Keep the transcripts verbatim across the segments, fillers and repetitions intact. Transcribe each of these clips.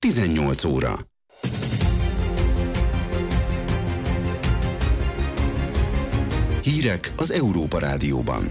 tizennyolc óra. Hírek az Európa Rádióban.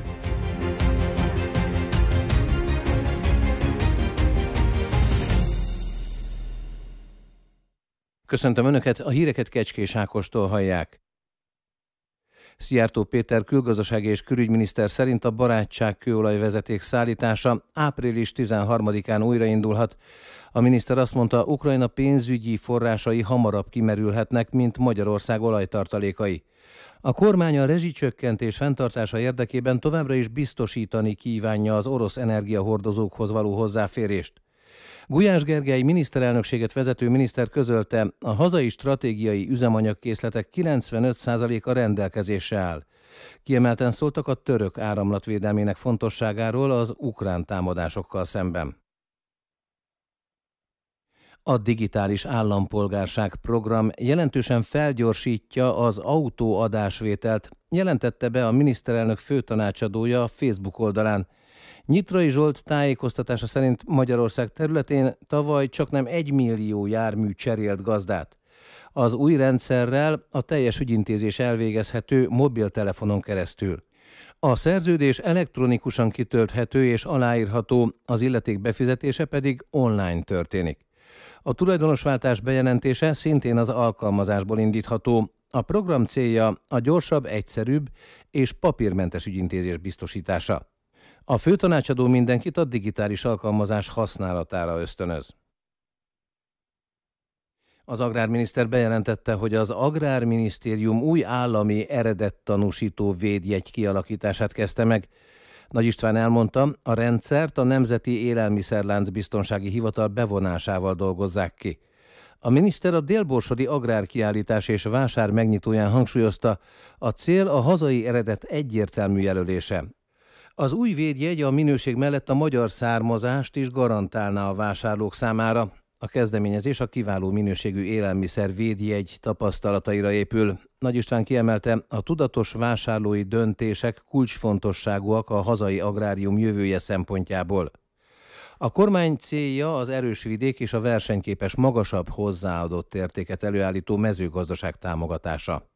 Köszöntöm Önöket, a híreket Kecskés Ákostól hallják. Szijjártó Péter külgazdasági és külügyminiszter szerint a Barátság kőolajvezeték szállítása április tizenharmadikán újraindulhat. A miniszter azt mondta, Ukrajna pénzügyi forrásai hamarabb kimerülhetnek, mint Magyarország olajtartalékai. A kormány a rezsicsökkentés fenntartása érdekében továbbra is biztosítani kívánja az orosz energiahordozókhoz való hozzáférést. Gulyás Gergely miniszterelnökséget vezető miniszter közölte, a hazai stratégiai üzemanyagkészletek kilencvenöt százaléka rendelkezésre áll. Kiemelten szóltak a török áramlatvédelmének fontosságáról az ukrán támadásokkal szemben. A digitális állampolgárság program jelentősen felgyorsítja az autóadásvételt, jelentette be a miniszterelnök főtanácsadója a Facebook oldalán. Nyitrai Zsolt tájékoztatása szerint Magyarország területén tavaly csaknem egy millió jármű cserélt gazdát. Az új rendszerrel a teljes ügyintézés elvégezhető mobiltelefonon keresztül. A szerződés elektronikusan kitölthető és aláírható, az illeték befizetése pedig online történik. A tulajdonosváltás bejelentése szintén az alkalmazásból indítható. A program célja a gyorsabb, egyszerűbb és papírmentes ügyintézés biztosítása. A főtanácsadó mindenkit a digitális alkalmazás használatára ösztönöz. Az agrárminiszter bejelentette, hogy az Agrárminisztérium új állami eredettanúsító védjegy kialakítását kezdte meg. Nagy István elmondta, a rendszert a Nemzeti Élelmiszerlánc Biztonsági Hivatal bevonásával dolgozzák ki. A miniszter a délborsodi agrárkiállítás és vásár megnyitóján hangsúlyozta, a cél a hazai eredet egyértelmű jelölése. Az új védjegy a minőség mellett a magyar származást is garantálná a vásárlók számára. A kezdeményezés a kiváló minőségű élelmiszer védjegy tapasztalataira épül. Nagy István kiemelte, a tudatos vásárlói döntések kulcsfontosságúak a hazai agrárium jövője szempontjából. A kormány célja az erős vidék és a versenyképes, magasabb hozzáadott értéket előállító mezőgazdaság támogatása.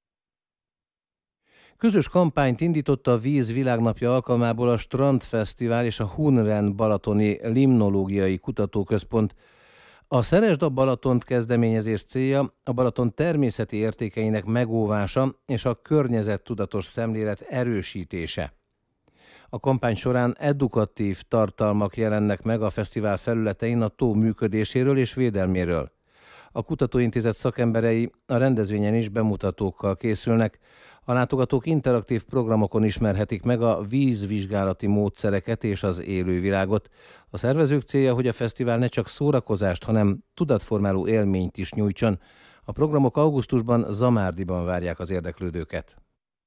Közös kampányt indított a Víz Világnapja alkalmából a Strandfesztivál és a Hunren Balatoni Limnológiai Kutatóközpont. A Szeresd a Balatont kezdeményezés célja a Balaton természeti értékeinek megóvása és a környezettudatos szemlélet erősítése. A kampány során edukatív tartalmak jelennek meg a fesztivál felületein a tó működéséről és védelméről. A kutatóintézet szakemberei a rendezvényen is bemutatókkal készülnek. A látogatók interaktív programokon ismerhetik meg a vízvizsgálati módszereket és az élővilágot. A szervezők célja, hogy a fesztivál ne csak szórakozást, hanem tudatformáló élményt is nyújtson. A programok augusztusban Zamárdiban várják az érdeklődőket.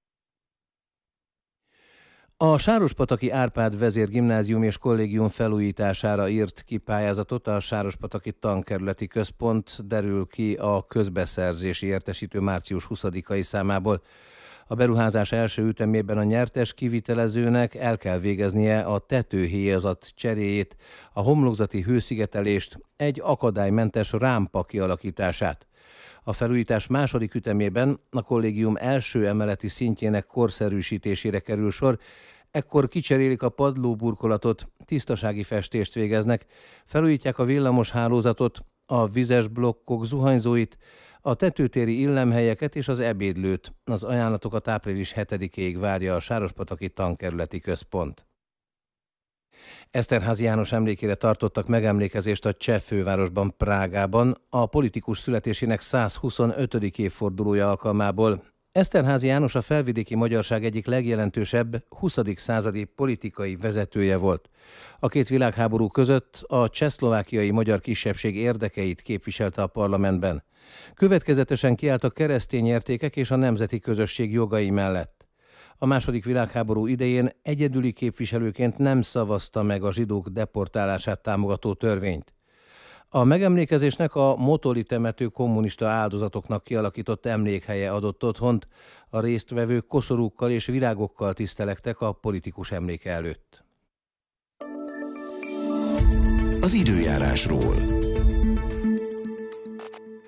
A Sárospataki Árpád Vezérgimnázium és Kollégium felújítására írt ki pályázatot a Sárospataki Tankerületi Központ, derül ki a közbeszerzési értesítő március huszadikai számából. A beruházás első ütemében a nyertes kivitelezőnek el kell végeznie a tetőhéjazat cseréjét, a homlokzati hőszigetelést, egy akadálymentes rámpa kialakítását. A felújítás második ütemében a kollégium első emeleti szintjének korszerűsítésére kerül sor, ekkor kicserélik a padlóburkolatot, tisztasági festést végeznek, felújítják a villamos hálózatot, a vizes blokkok zuhanyzóit, a tetőtéri illemhelyeket és az ebédlőt. Az ajánlatokat április hetedikéig várja a Sárospataki Tankerületi Központ. Eszterházy János emlékére tartottak megemlékezést a cseh fővárosban, Prágában, a politikus születésének százhuszonötödik évfordulója alkalmából. Eszterházy János a felvidéki magyarság egyik legjelentősebb huszadik századi politikai vezetője volt. A két világháború között a csehszlovákiai magyar kisebbség érdekeit képviselte a parlamentben. Következetesen kiállt a keresztény értékek és a nemzeti közösség jogai mellett. A második világháború idején egyedüli képviselőként nem szavazta meg a zsidók deportálását támogató törvényt. A megemlékezésnek a Motoli temető kommunista áldozatoknak kialakított emlékhelye adott otthont, a résztvevők koszorúkkal és virágokkal tisztelektek a politikus emléke előtt. Az időjárásról.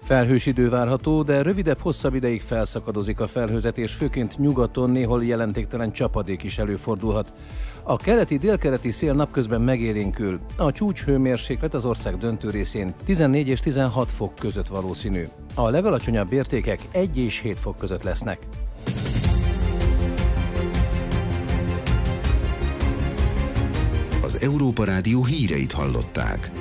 Felhős idő várható, de rövidebb-hosszabb ideig felszakadozik a felhőzet, és főként nyugaton néhol jelentéktelen csapadék is előfordulhat. A keleti, délkeleti szél napközben megélénkül. A csúcshőmérséklet az ország döntő részén tizennégy és tizenhat fok között valószínű. A legalacsonyabb értékek egy és hét fok között lesznek. Az Európa Rádió híreit hallották.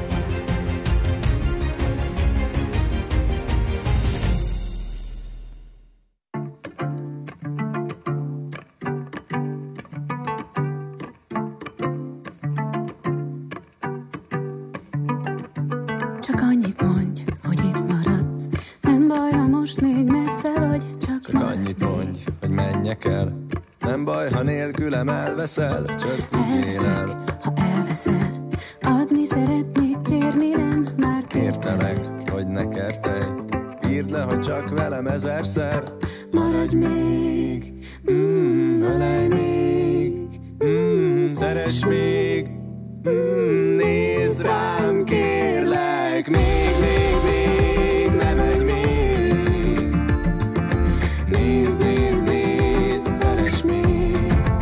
Csak annyit mondj, hogy itt maradsz. Nem baj, ha most még messze vagy, csak, csak annyit mondj, hogy menjek el. Nem baj, ha nélkülem elveszel, csak vigyél el. Ha elveszel, adni szeretnék, kérni nem, már kértelek, hogy ne kertelj. Írd le, hogy csak velem ezerszer. Maradj még, mm, ölelj még, mm, szeress még, mm, nézd rám, kérlek, még, még, még, ne menj még. Nézd, nézd, nézd, szeress még.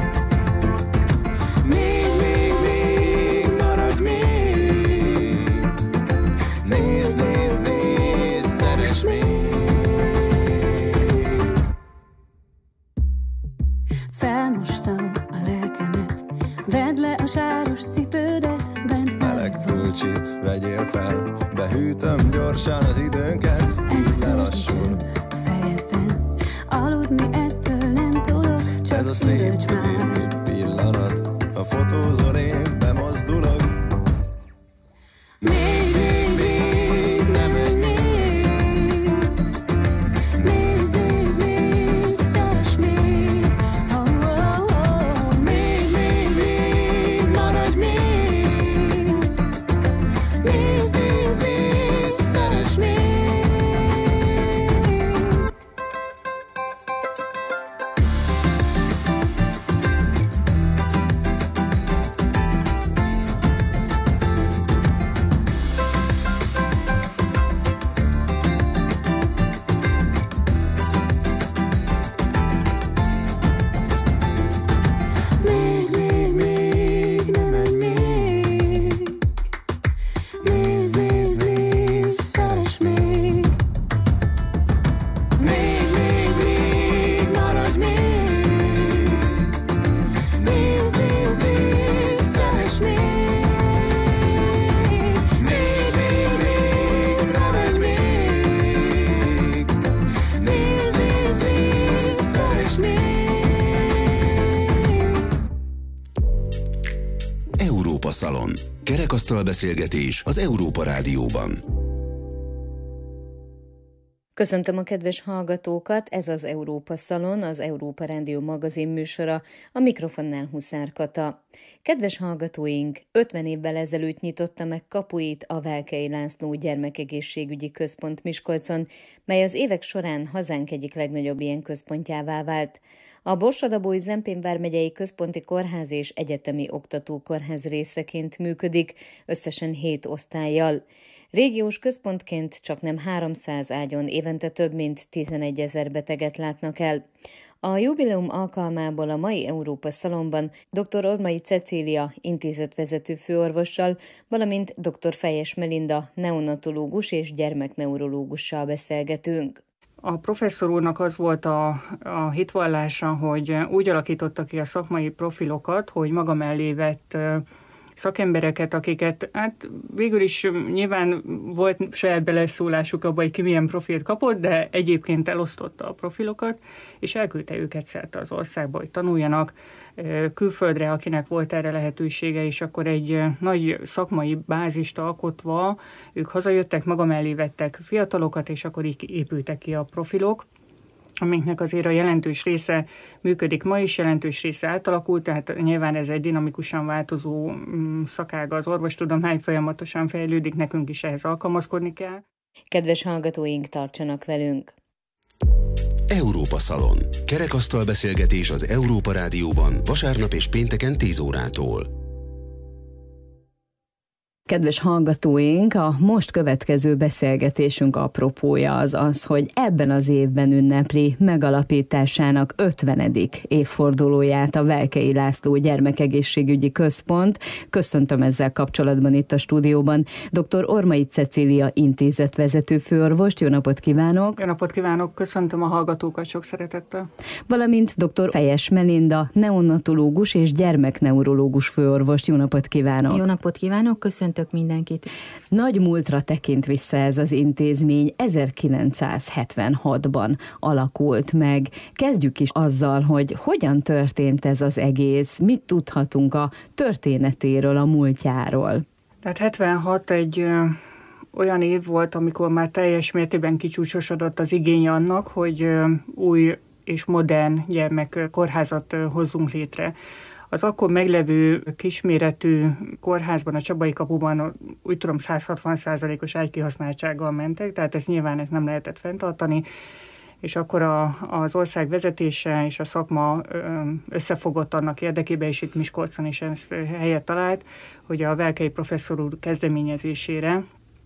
Még, még, még, maradj még. Nézd, nézd, nézd, szeress még. Felmostam a lelkemet, vedd le a sáros cipődet, bent meleg pulcsit vegyél fel, behűtöm gyorsan az időnket. Ez a szörnyű csönd a fejedben, aludni ettől nem tudok, csak ez a szép üdölts már. pillanat, a fotózol én bemozdulok. Még, még, még, ne menj még. Nézd, nézd, nézd, szeress még. Oh, oh, oh. Még, még, még, maradj még. Nézd, nézd, nézd, szeress még. Még, még, még, ne menj még. Nézd, nézd, nézd, szeress még. Még, még, még, maradj még. Nézd, nézd, nézd, szeress még. Még, még, még, ne menj még. Nézd, nézd, nézd, szeress még. Európa Szalon. Kerekasztal beszélgetés az Európa Rádióban. Köszöntöm a kedves hallgatókat, ez az Európa Szalon, az Európa Rádió magazin műsora, a mikrofonnál Huszár Kata. Kedves hallgatóink, ötven évvel ezelőtt nyitotta meg kapuit a Velkei László Gyermekegészségügyi Központ Miskolcon, mely az évek során hazánk egyik legnagyobb ilyen központjává vált. A Borsod-Abaúj-Zempén vármegyei Központi Kórház és Egyetemi Oktatókórház részeként működik, összesen hét osztállyal. Régiós központként csaknem háromszáz ágyon évente több mint tizenegyezer beteget látnak el. A jubileum alkalmából a mai Európa Szalonban dr. Ormai Cecília intézetvezető főorvossal, valamint dr. Fejes Melinda neonatológus és gyermekneurológussal beszélgetünk. A professzor úrnak az volt a, a hitvallása, hogy úgy alakította ki a szakmai profilokat, hogy maga mellé vett szakembereket, akiket hát végül is nyilván volt saját beleszólásuk abban, hogy ki milyen profilt kapott, de egyébként elosztotta a profilokat, és elküldte őket szerte az országba, hogy tanuljanak külföldre, akinek volt erre lehetősége, és akkor egy nagy szakmai bázist alkotva ők hazajöttek, maga mellé vettek fiatalokat, és akkor így épültek ki a profilok, amiknek azért a jelentős része működik ma is, jelentős része átalakult, tehát nyilván ez egy dinamikusan változó szakága az orvostudomány, folyamatosan fejlődik, nekünk is ehhez alkalmazkodni kell. Kedves hallgatóink, tartsanak velünk! Európa Szalon. Kerekasztal beszélgetés az Európa Rádióban vasárnap és pénteken tíz órától. Kedves hallgatóink, a most következő beszélgetésünk apropója az az, hogy ebben az évben ünnepli megalapításának ötvenedik évfordulóját a Velkei László Gyermekegészségügyi Központ. Köszöntöm ezzel kapcsolatban itt a stúdióban dr. Ormai Cecília intézetvezető főorvost. Jó napot kívánok! Jó napot kívánok! Köszöntöm a hallgatókat sok szeretettel! Valamint dr. Fejes Melinda, neonatológus és gyermekneurológus főorvost. Jó napot kívánok! Jó napot kívánok! Köszöntöm mindenkit. Nagy múltra tekint vissza ez az intézmény, ezerkilencszázhetvenhatban alakult meg. Kezdjük is azzal, hogy hogyan történt ez az egész, mit tudhatunk a történetéről, a múltjáról. Tehát hetvenhat egy ö, olyan év volt, amikor már teljes mértékben kicsúcsosodott az igény annak, hogy ö, új és modern gyermekkórházat ö, hozzunk létre. Az akkor meglevő kisméretű kórházban, a Csabai Kapuban úgy tudom száz hatvan százalékos ágykihasználtsággal mentek, tehát ezt nyilván ezt nem lehetett fenntartani, és akkor a, az ország vezetése és a szakma összefogott annak érdekében, és itt Miskolcon is ezt helyet talált, hogy a Velkei professzor úr kezdeményezésére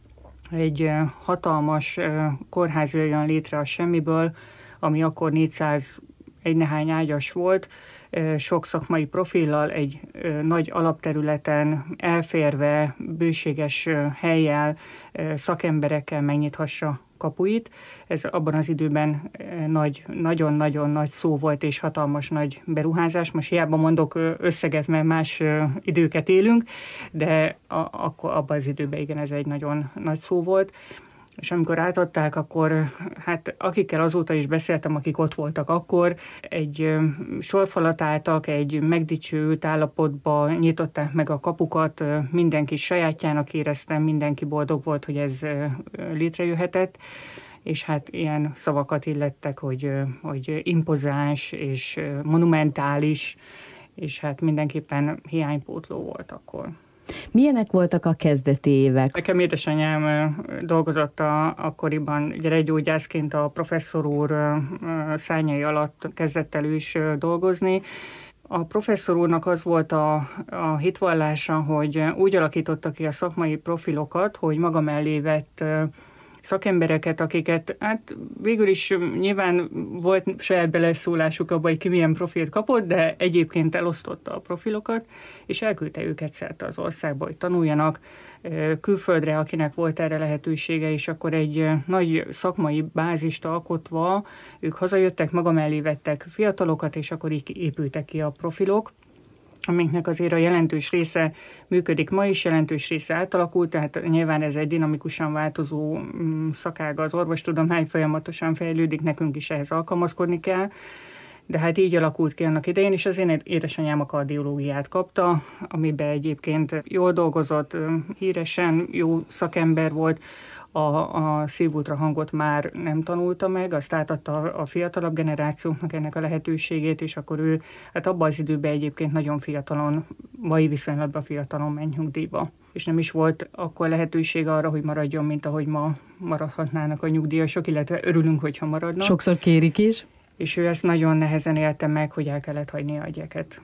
egy hatalmas kórház jöjjön létre a semmiből, ami akkor négyszáz egy nehány ágyas volt, sok szakmai profillal, egy nagy alapterületen elférve, bőséges hellyel, szakemberekkel megnyithassa kapuit. Ez abban az időben nagy, nagyon-nagyon nagy szó volt, és hatalmas nagy beruházás. Most hiába mondok összeget, mert más időket élünk, de akkor abban az időben igen, ez egy nagyon nagy szó volt. És amikor átadták, akkor hát akikkel azóta is beszéltem, akik ott voltak akkor, egy sorfalat álltak, egy megdicsőült állapotba nyitották meg a kapukat, mindenki sajátjának érezte, mindenki boldog volt, hogy ez létrejöhetett, és hát ilyen szavakat illettek, hogy, hogy impozáns és monumentális, és hát mindenképpen hiánypótló volt akkor. Milyenek voltak a kezdeti évek? Nekem édesanyám dolgozott a, akkoriban gyerekgyógyászként, a professzor úr szárnyai alatt kezdett el is dolgozni. A professzor úrnak az volt a, a hitvallása, hogy úgy alakította ki a szakmai profilokat, hogy maga mellé vett szakembereket, akiket hát végül is nyilván volt saját beleszólásuk abba, hogy ki milyen profilt kapott, de egyébként elosztotta a profilokat, és elküldte őket szerte az országba, hogy tanuljanak külföldre, akinek volt erre lehetősége, és akkor egy nagy szakmai bázist alkotva ők hazajöttek, maga mellé vettek fiatalokat, és akkor így épültek ki a profilok, amiknek azért a jelentős része működik ma is, jelentős része átalakult, tehát nyilván ez egy dinamikusan változó szakága az orvostudomány, folyamatosan fejlődik, nekünk is ehhez alkalmazkodni kell, de hát így alakult ki annak idején, és az én édesanyám a kardiológiát kapta, amiben egyébként jól dolgozott, híresen jó szakember volt, a, a szívultrahangot már nem tanulta meg, azt átadta a fiatalabb generációknak ennek a lehetőségét, és akkor ő hát abban az időben egyébként nagyon fiatalon, mai viszonylatban fiatalon ment nyugdíjba. És nem is volt akkor lehetőség arra, hogy maradjon, mint ahogy ma maradhatnának a nyugdíjasok, illetve örülünk, hogyha maradnak. Sokszor kérik is. És ő ezt nagyon nehezen élte meg, hogy el kellett hagyni a gyeket.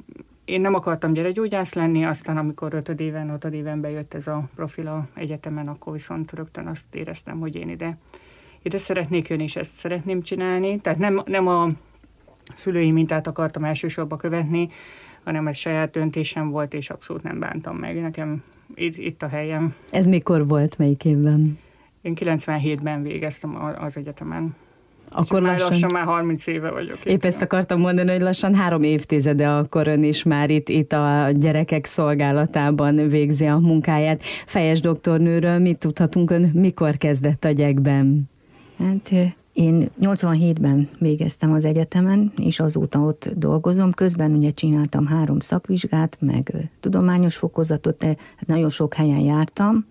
Én nem akartam gyerekgyógyász lenni, aztán amikor ötöd éven, hatod éven bejött ez a profil a egyetemen, akkor viszont rögtön azt éreztem, hogy én ide, ide szeretnék jönni, és ezt szeretném csinálni. Tehát nem, nem a szülői mintát akartam elsősorban követni, hanem ez saját döntésem volt, és abszolút nem bántam meg. Nekem itt, itt a helyem. Ez mikor volt, melyik évben? Én kilencvenhétben végeztem az egyetemen. Akkor már lassan, lassan már harminc éve vagyok. Épp ezt akartam mondani, hogy lassan három évtizede akkor ön is már itt, itt a gyerekek szolgálatában végzi a munkáját. Fejes doktornőről mit tudhatunk, ön mikor kezdett a gyekben? Hát én nyolcvanhétben végeztem az egyetemen, és azóta ott dolgozom. Közben ugye csináltam három szakvizsgát, meg tudományos fokozatot, de hát nagyon sok helyen jártam,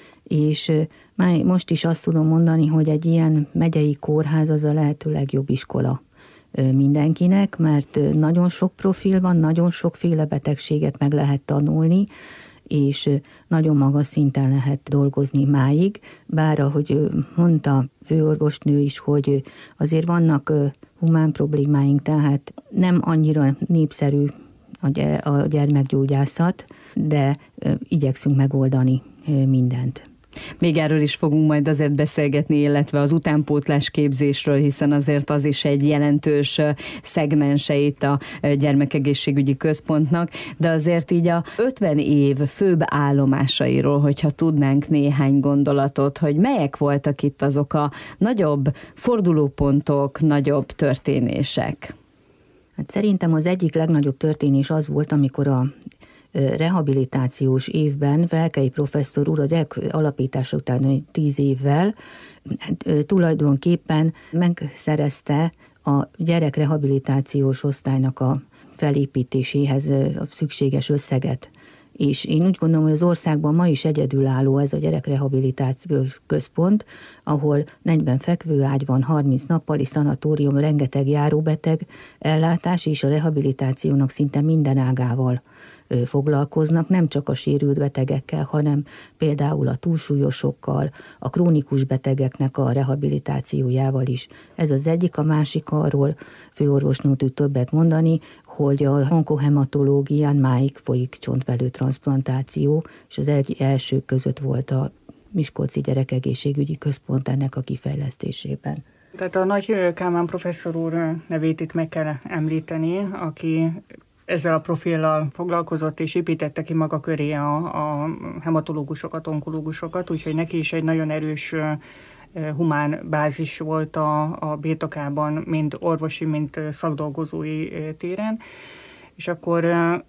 és már most is azt tudom mondani, hogy egy ilyen megyei kórház az a lehető legjobb iskola mindenkinek, mert nagyon sok profil van, nagyon sokféle betegséget meg lehet tanulni, és nagyon magas szinten lehet dolgozni máig, bár ahogy mondta főorvosnő is, hogy azért vannak humán problémáink, tehát nem annyira népszerű a gyermekgyógyászat, de igyekszünk megoldani mindent. Még erről is fogunk majd azért beszélgetni, illetve az utánpótlás képzésről, hiszen azért az is egy jelentős szegmense itt a gyermekegészségügyi központnak, de azért így a ötven év főbb állomásairól, hogyha tudnánk néhány gondolatot, hogy melyek voltak itt azok a nagyobb fordulópontok, nagyobb történések? Hát szerintem az egyik legnagyobb történés az volt, amikor a rehabilitációs évben Velkei professzor úr a gyerek alapítása után tíz évvel tulajdonképpen megszerezte a gyerekrehabilitációs osztálynak a felépítéséhez a szükséges összeget. És én úgy gondolom, hogy az országban ma is egyedülálló ez a gyerekrehabilitációs központ, ahol negyven fekvőágy van, harminc nappali szanatórium, rengeteg járóbeteg ellátás, és a rehabilitációnak szinte minden ágával foglalkoznak, nem csak a sérült betegekkel, hanem például a túlsúlyosokkal, a krónikus betegeknek a rehabilitációjával is. Ez az egyik, a másik arról főorvosnő tud többet mondani, hogy a onkohematológián máig folyik csontvelő transzplantáció, és az egy elsők között volt a Miskolci Gyerekegészségügyi Központ ennek a kifejlesztésében. Tehát a Nagy Kálmán professzor úr nevét itt meg kell említeni, aki ezzel a profillal foglalkozott és építette ki maga köré a, a hematológusokat, onkológusokat, úgyhogy neki is egy nagyon erős humán bázis volt a, a birtokában, mind orvosi, mind szakdolgozói téren. És akkor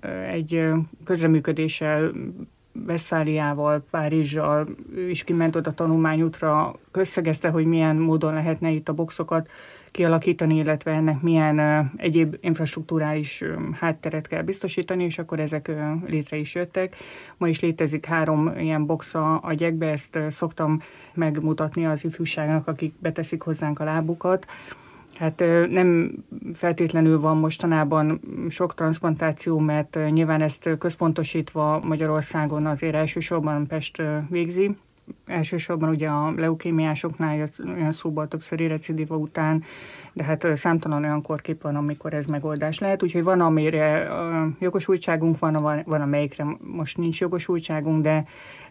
egy közreműködéssel Westfáliával, Párizsal, ő is kiment oda tanulmányútra, összegezte, hogy milyen módon lehetne itt a boxokat kialakítani, illetve ennek milyen uh, egyéb infrastruktúrális um, hátteret kell biztosítani, és akkor ezek uh, létre is jöttek. Ma is létezik három ilyen box a, a gyekbe, ezt uh, szoktam megmutatni az ifjúságnak, akik beteszik hozzánk a lábukat. Hát uh, nem feltétlenül van mostanában sok transzplantáció, mert uh, nyilván ezt központosítva Magyarországon azért elsősorban Pest uh, végzi. Elsősorban ugye a leukémiásoknál olyan szóval többszöri recidíva után, de hát számtalan olyan korkép van, amikor ez megoldás lehet, úgyhogy van, amire jogosultságunk van, van amelyikre most nincs jogosultságunk, de,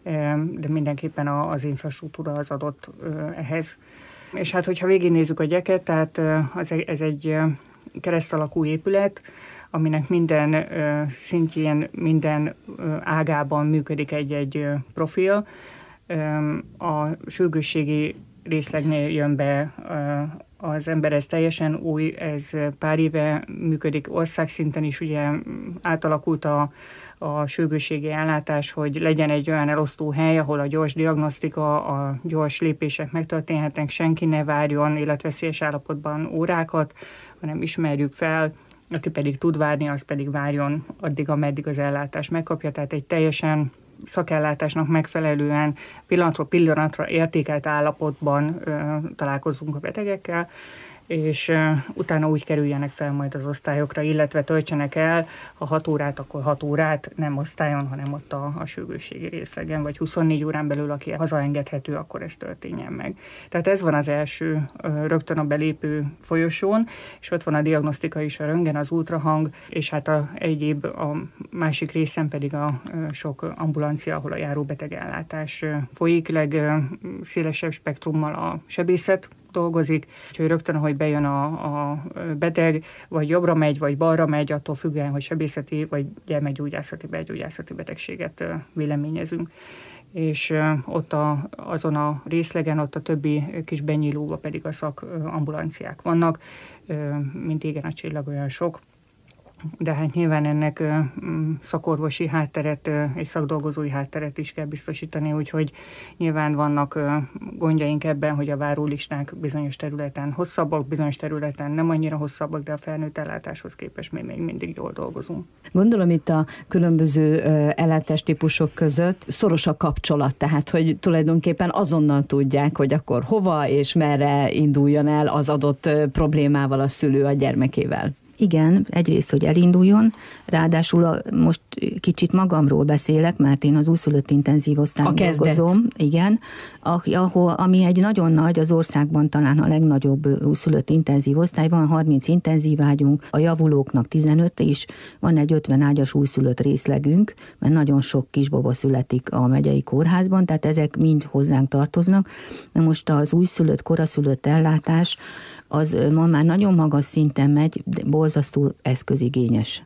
de mindenképpen az infrastruktúra az adott ehhez. És hát, hogyha végignézzük a gyeket, tehát ez egy keresztalakú épület, aminek minden szintjén, minden ágában működik egy-egy profil. A sürgősségi részlegnél jön be az ember, ez teljesen új, ez pár éve működik országszinten is, ugye átalakult a, a sürgősségi ellátás, hogy legyen egy olyan elosztó hely, ahol a gyors diagnosztika, a gyors lépések megtörténhetnek, senki ne várjon életveszélyes állapotban órákat, hanem ismerjük fel, aki pedig tud várni, az pedig várjon addig, ameddig az ellátás megkapja, tehát egy teljesen szakellátásnak megfelelően pillanatról pillanatra értékelt állapotban ö, találkozunk a betegekkel, és ö, utána úgy kerüljenek fel majd az osztályokra, illetve töltsenek el, ha hat órát, akkor hat órát, nem osztályon, hanem ott a, a sürgősségi részlegen, vagy huszonnégy órán belül, aki hazaengedhető, akkor ez történjen meg. Tehát ez van az első ö, rögtön a belépő folyosón, és ott van a diagnosztika is, a röntgen, az ultrahang, és hát a egyéb, a másik részen pedig a ö, sok ambulancia, ahol a járóbeteg ellátás ö, folyik, legszélesebb spektrummal a sebészet dolgozik, úgyhogy rögtön, ahogy bejön a, a beteg, vagy jobbra megy, vagy balra megy, attól függően, hogy sebészeti, vagy gyermekgyógyászati, belgyógyászati betegséget véleményezünk. És ott a, azon a részlegen, ott a többi kis benyílóba pedig a szakambulanciák vannak, mint égen a csillag, olyan sok. De hát nyilván ennek szakorvosi hátteret és szakdolgozói hátteret is kell biztosítani, úgyhogy nyilván vannak gondjaink ebben, hogy a várólisták bizonyos területen hosszabbak, bizonyos területen nem annyira hosszabbak, de a felnőtt ellátáshoz képest mi még mindig jól dolgozunk. Gondolom itt a különböző ellátástípusok között szoros a kapcsolat, tehát hogy tulajdonképpen azonnal tudják, hogy akkor hova és merre induljon el az adott problémával a szülő a gyermekével. Igen, egyrészt, hogy elinduljon, ráadásul a, most kicsit magamról beszélek, mert én az újszülött intenzív osztályon dolgozom, igen, ahol, ami egy nagyon nagy, az országban talán a legnagyobb újszülött intenzív osztály, van harminc intenzív ágyunk, a javulóknak tizenöt, és van egy ötven ágyas újszülött részlegünk, mert nagyon sok kisbaba születik a megyei kórházban, tehát ezek mind hozzánk tartoznak. Na most az újszülött, koraszülött ellátás, az ma már nagyon magas szinten megy, de borzasztó eszközigényes.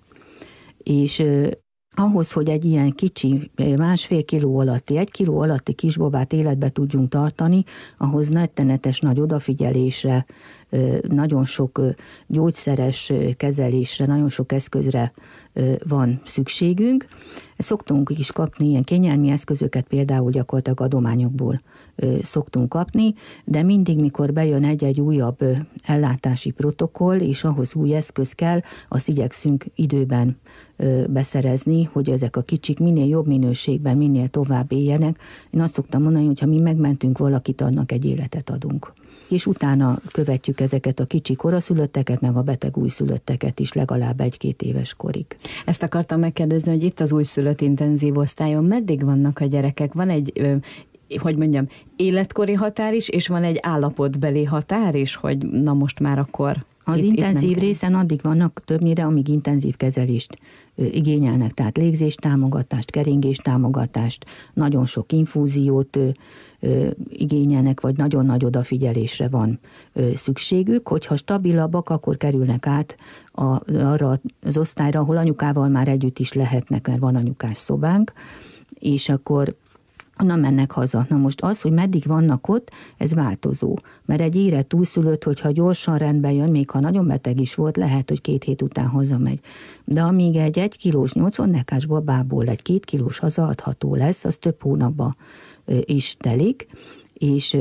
És eh, ahhoz, hogy egy ilyen kicsi, másfél kiló alatti, egy kiló alatti kisbabát életbe tudjunk tartani, ahhoz rettenetes nagy odafigyelésre, eh, nagyon sok eh, gyógyszeres kezelésre, nagyon sok eszközre eh, van szükségünk. Szoktunk is kapni ilyen kényelmi eszközöket, például gyakorlatilag adományokból szoktunk kapni, de mindig, mikor bejön egy-egy újabb ellátási protokoll, és ahhoz új eszköz kell, azt igyekszünk időben beszerezni, hogy ezek a kicsik minél jobb minőségben, minél tovább éljenek. Én azt szoktam mondani, hogy ha mi megmentünk valakit, annak egy életet adunk. És utána követjük ezeket a kicsi koraszülötteket, meg a beteg újszülötteket is legalább egy-két éves korig. Ezt akartam megkérdezni, hogy itt az újszülött intenzív osztályon meddig vannak a gyerekek? Van egy, hogy mondjam, életkori határ is, és van egy állapotbeli határ is, hogy na most már akkor... Az itt, intenzív itt részen addig vannak többnyire, amíg intenzív kezelést ö, igényelnek, tehát légzéstámogatást, keringéstámogatást, nagyon sok infúziót ö, ö, igényelnek, vagy nagyon nagy odafigyelésre van ö, szükségük. Hogyha stabilabbak, akkor kerülnek át a, arra az osztályra, ahol anyukával már együtt is lehetnek, mert van anyukás szobánk, és akkor onnan mennek haza. Na most az, hogy meddig vannak ott, ez változó. Mert egy érett újszülött, hogyha gyorsan rendbe jön, még ha nagyon beteg is volt, lehet, hogy két hét után hazamegy. De amíg egy egy kilós, nyolcvan nekás babából egy két kilós hazaadható lesz, az több hónapba is telik, és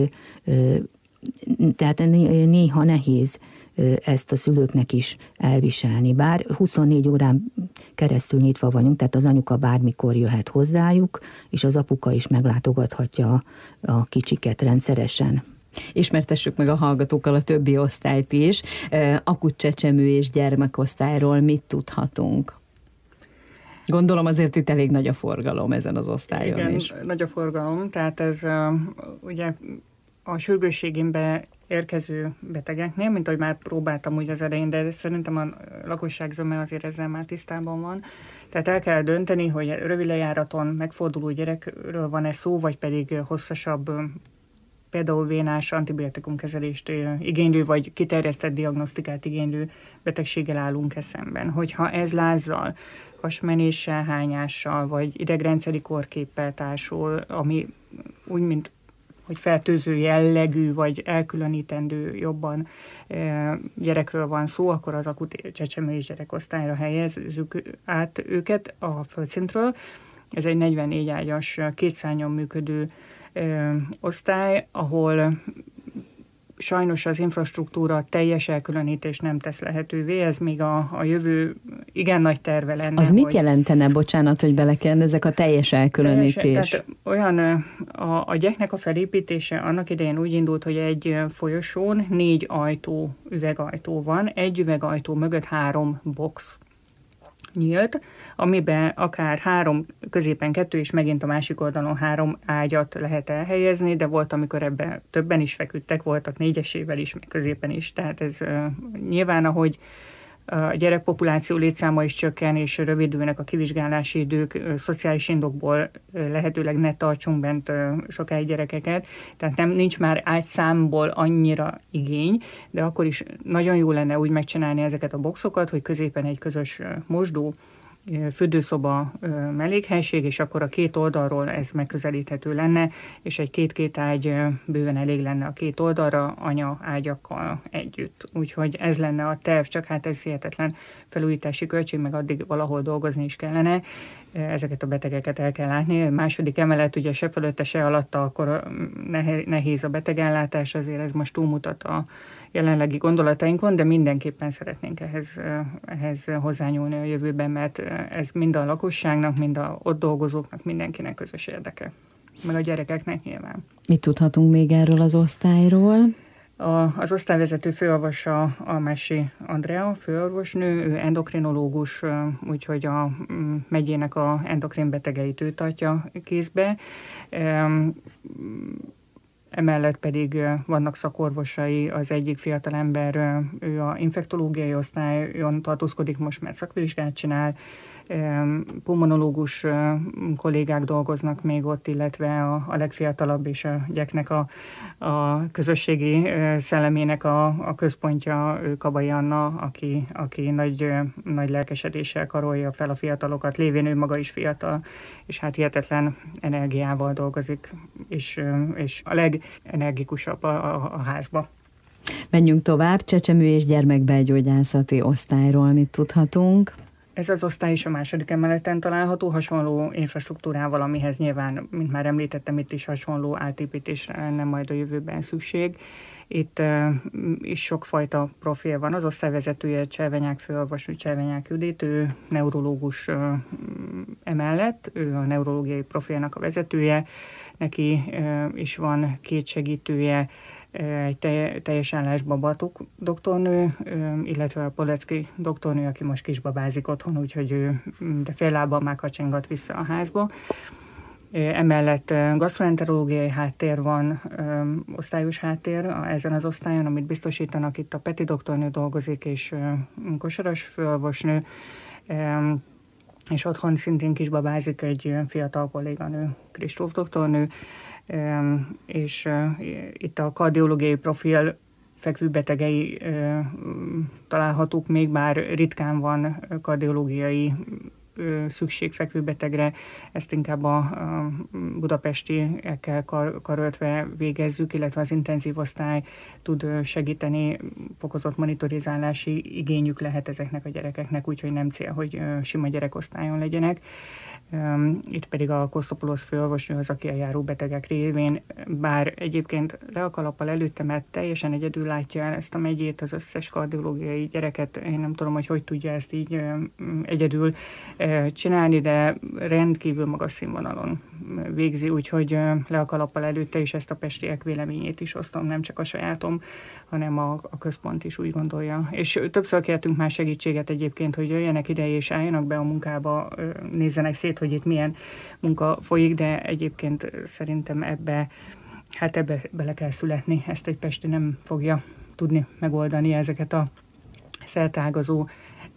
tehát néha nehéz ezt a szülőknek is elviselni. Bár huszonnégy órán keresztül nyitva vagyunk, tehát az anyuka bármikor jöhet hozzájuk, és az apuka is meglátogathatja a kicsiket rendszeresen. Ismertessük meg a hallgatókkal a többi osztályt is. Akut csecsemő és gyermekosztályról mit tudhatunk? Gondolom azért itt elég nagy a forgalom ezen az osztályon. Igen, is. Nagy a forgalom, tehát ez ugye a sürgősségén beérkező betegeknél, mint ahogy már próbáltam úgy az elején, de szerintem a lakosság zöme azért ezzel már tisztában van. Tehát el kell dönteni, hogy rövid lejáraton megforduló gyerekről van-e szó, vagy pedig hosszasabb, például vénás antibiotikumkezelést igénylő, vagy kiterjesztett diagnosztikát igénylő betegséggel állunk-e szemben. Hogyha ez lázzal, hasmenéssel, hányással, vagy idegrendszeri kórképpel társul, ami úgy, mint hogy fertőző jellegű, vagy elkülönítendő jobban e, gyerekről van szó, akkor az akut csecsemő és gyerekosztályra helyezzük át őket a földszintről. Ez egy negyvennégy ágyas, két szárnyon működő e, osztály, ahol sajnos az infrastruktúra teljes elkülönítés nem tesz lehetővé, ez még a, a jövő igen nagy terve lenne. Az mit jelentene, bocsánat, hogy belekérdezek, a teljes elkülönítés? Teljes, tehát olyan a, a gyeknek a felépítése annak idején úgy indult, hogy egy folyosón négy ajtó, üvegajtó van, egy üvegajtó mögött három box nyílt, amiben akár három, középen kettő, és megint a másik oldalon három ágyat lehet elhelyezni, de volt, amikor ebben többen is feküdtek, voltak négyesével is, meg középen is, tehát ez uh, nyilván, ahogy a gyerekpopuláció létszáma is csökken, és rövidülnek a kivizsgálási idők, uh, szociális indokból uh, lehetőleg ne tartsunk bent uh, sokáig gyerekeket, tehát nem, nincs már ágyszámból annyira igény, de akkor is nagyon jó lenne úgy megcsinálni ezeket a boxokat, hogy középen egy közös uh, mosdó, fürdőszoba, mellékhelység, és akkor a két oldalról ez megközelíthető lenne, és egy két-két ágy bőven elég lenne a két oldalra, anya ágyakkal együtt. Úgyhogy ez lenne a terv, csak hát ez hihetetlen felújítási költség, meg addig valahol dolgozni is kellene. Ezeket a betegeket el kell látni. A második emelet, ugye se fölötte, se alatta, akkor nehéz a betegellátás, azért ez most túlmutat a jelenlegi gondolatainkon, de mindenképpen szeretnénk ehhez, ehhez hozzányúlni a jövőben, mert ez mind a lakosságnak, mind a ott dolgozóknak, mindenkinek közös érdeke. Meg a gyerekeknek nyilván. Mit tudhatunk még erről az osztályról? A, az osztályvezető főorvosa Almási Andrea, főorvosnő, ő endokrinológus, úgyhogy a megyének a endokrin betegeit ő tartja kézbe. Emellett pedig vannak szakorvosai, az egyik fiatalember, ő a infektológiai osztályon tartózkodik most, mert szakvizsgát csinál, pulmonológus kollégák dolgoznak még ott, illetve a, a legfiatalabb és a gyeknek a, a közösségi szellemének a, a központja, ő Kabai Anna, aki, aki nagy, nagy lelkesedéssel karolja fel a fiatalokat, lévén ő maga is fiatal, és hát hihetetlen energiával dolgozik, és, és a legenergikusabb a, a, a házba. Menjünk tovább, csecsemő és gyermekbelgyógyászati osztályról mit tudhatunk? Ez az osztály is a második emeleten található, hasonló infrastruktúrával, amihez nyilván, mint már említettem, itt is hasonló átépítésre lenne majd a jövőben szükség. Itt uh, is sokfajta profil van. Az osztályvezetője Cselvenyák főorvosnő, Cselvenyák Judit, ő neurológus uh, emellett, ő a neurológiai profilnak a vezetője, neki uh, is van két segítője, egy teljes állásban Batuk doktornő, illetve a Polecki doktornő, aki most kisbabázik otthon, úgyhogy ő de fél lábbal már kacsingat vissza a házba. Emellett gasztroenterológiai háttér van, osztályos háttér ezen az osztályon, amit biztosítanak. Itt a Peti doktornő dolgozik, és Kosaras főorvosnő, és otthon szintén kisbabázik egy fiatal kolléganő, Kristóf doktornő, és itt a kardiológiai profil fekvőbetegei találhatók még, bár ritkán van kardiológiai szükség fekvőbetegre, ezt inkább a budapestiekkel kar- karöltve végezzük, illetve az intenzív osztály tud segíteni, fokozott monitorizálási igényük lehet ezeknek a gyerekeknek, úgyhogy nem cél, hogy sima gyerekosztályon legyenek. Itt pedig a Kosztopoulos főorvosnő az, aki a járó betegek révén, bár egyébként le a kalappal előtte, mert teljesen egyedül látja el ezt a megyét, az összes kardiológiai gyereket, én nem tudom, hogy hogy tudja ezt így egyedül csinálni, de rendkívül magas színvonalon végzi, úgyhogy le a kalappal előtte is ezt a pestiek véleményét is osztom, nem csak a sajátom, hanem a, a központ is úgy gondolja. És többször kértünk már segítséget egyébként, hogy jöjjenek ide és álljanak be a munkába, nézzenek szét, hogy itt milyen munka folyik, de egyébként szerintem ebbe, hát ebbe bele kell születni, ezt egy pesti nem fogja tudni megoldani ezeket a szertágazó,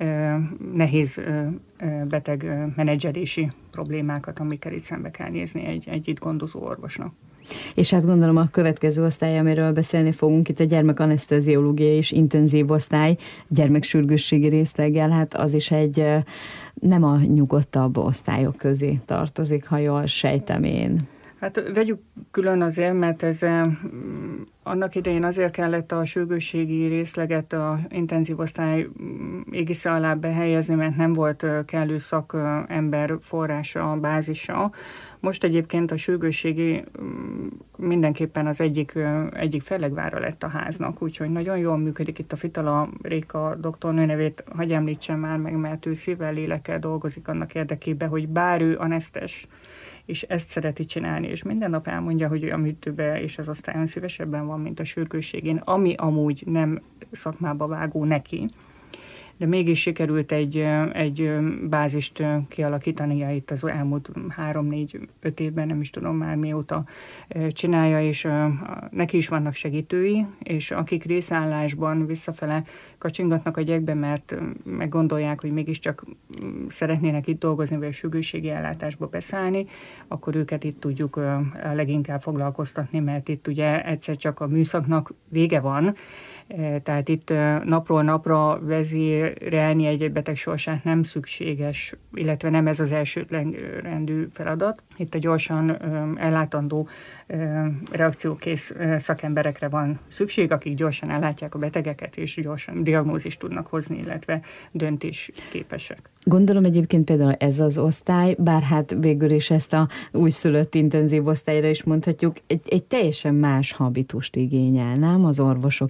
nehéz beteg menedzselési problémákat, amikkel itt szembe kell nézni egy, egy itt gondozó orvosnak. És hát gondolom a következő osztály, amiről beszélni fogunk, itt a gyermekaneszteziológiai és intenzív osztály, gyermeksürgősségi részleggel, hát az is egy nem a nyugodtabb osztályok közé tartozik, ha jól sejtem én. Hát vegyük külön azért, mert ez annak idején azért kellett a sürgősségi részleget a intenzív osztály égisze alá behelyezni, mert nem volt kellő szakember forrása, bázisa. Most egyébként a sürgősségi mindenképpen az egyik, egyik fellegvára lett a háznak, úgyhogy nagyon jól működik itt a Fitala Réka doktornő nevét, hagyj említsem már meg, mert ő szívvel, lélekkel dolgozik annak érdekében, hogy bár ő anesztes, és ezt szereti csinálni, és minden nap elmondja, hogy a műtőbe és az osztályon szívesebben van, mint a sürgősségén, ami amúgy nem szakmába vágó neki, de mégis sikerült egy, egy bázist kialakítania itt az elmúlt három, négy, öt évben, nem is tudom már mióta csinálja, és neki is vannak segítői, és akik részállásban visszafele kacsingatnak a gyekbe, mert meggondolják, hogy mégiscsak szeretnének itt dolgozni, vagy a sürgősségi ellátásba beszállni, akkor őket itt tudjuk leginkább foglalkoztatni, mert itt ugye egyszer csak a műszaknak vége van, tehát itt napról napra vezérelni egy beteg sorsát nem szükséges, illetve nem ez az elsődlegrendű feladat. Itt a gyorsan ellátandó reakciókész szakemberekre van szükség, akik gyorsan ellátják a betegeket, és gyorsan diagnózist tudnak hozni, illetve döntésképesek. Gondolom egyébként például ez az osztály, bár hát végül is ezt a újszülött intenzív osztályra is mondhatjuk, egy, egy teljesen más habitust igényel, nem? Az orvosok, illetve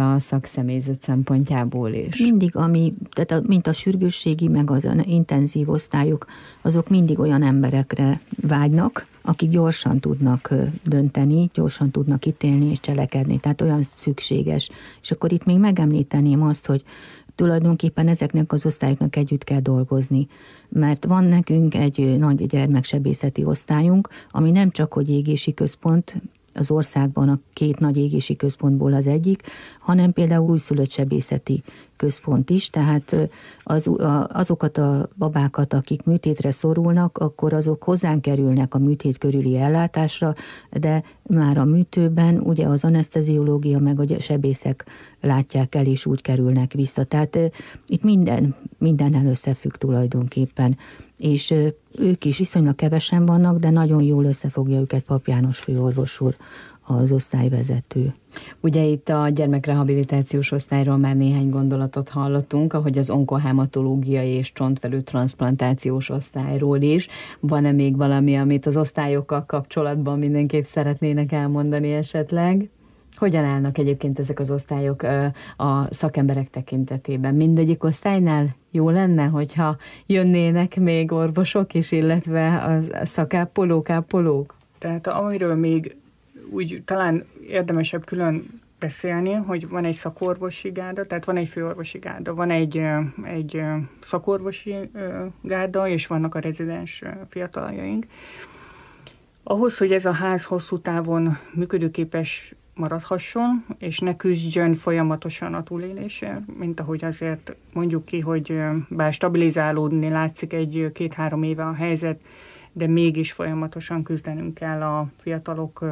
illetve a szakszemélyzet szempontjából is. Mindig, ami, tehát a, mint a sürgősségi, meg az intenzív osztályok, azok mindig olyan emberekre vágynak, akik gyorsan tudnak dönteni, gyorsan tudnak ítélni és cselekedni, tehát olyan szükséges. És akkor itt még megemlíteném azt, hogy tulajdonképpen ezeknek az osztályoknak együtt kell dolgozni, mert van nekünk egy nagy gyermeksebészeti osztályunk, ami nem csak hogy égési központ, az országban a két nagy égési központból az egyik, hanem például újszülött sebészeti központ is, tehát az, azokat a babákat, akik műtétre szorulnak, akkor azok hozzánk kerülnek a műtét körüli ellátásra, de már a műtőben ugye az aneszteziológia meg a sebészek látják el, és úgy kerülnek vissza. Tehát itt minden, mindennel összefügg tulajdonképpen. És ők is viszonylag kevesen vannak, de nagyon jól összefogja őket Pap János főorvos úr, az osztályvezető. Ugye itt a gyermekrehabilitációs osztályról már néhány gondolatot hallottunk, ahogy az onkohematológiai és csontvelő transzplantációs osztályról is. Van-e még valami, amit az osztályokkal kapcsolatban mindenképp szeretnének elmondani esetleg? Hogyan állnak egyébként ezek az osztályok a szakemberek tekintetében? Mindegyik osztálynál jó lenne, hogyha jönnének még orvosok is, illetve a szakápolók, ápolók? Tehát amiről még úgy talán érdemesebb külön beszélni, hogy van egy szakorvosi gárda, tehát van egy főorvosi gárda, van egy, egy szakorvosi gárda, és vannak a rezidens fiataljaink. Ahhoz, hogy ez a ház hosszú távon működőképes maradhasson, és ne küzdjön folyamatosan a túlélésért, mint ahogy azért mondjuk ki, hogy bár stabilizálódni látszik egy két-három éve a helyzet, de mégis folyamatosan küzdenünk kell, a fiatalok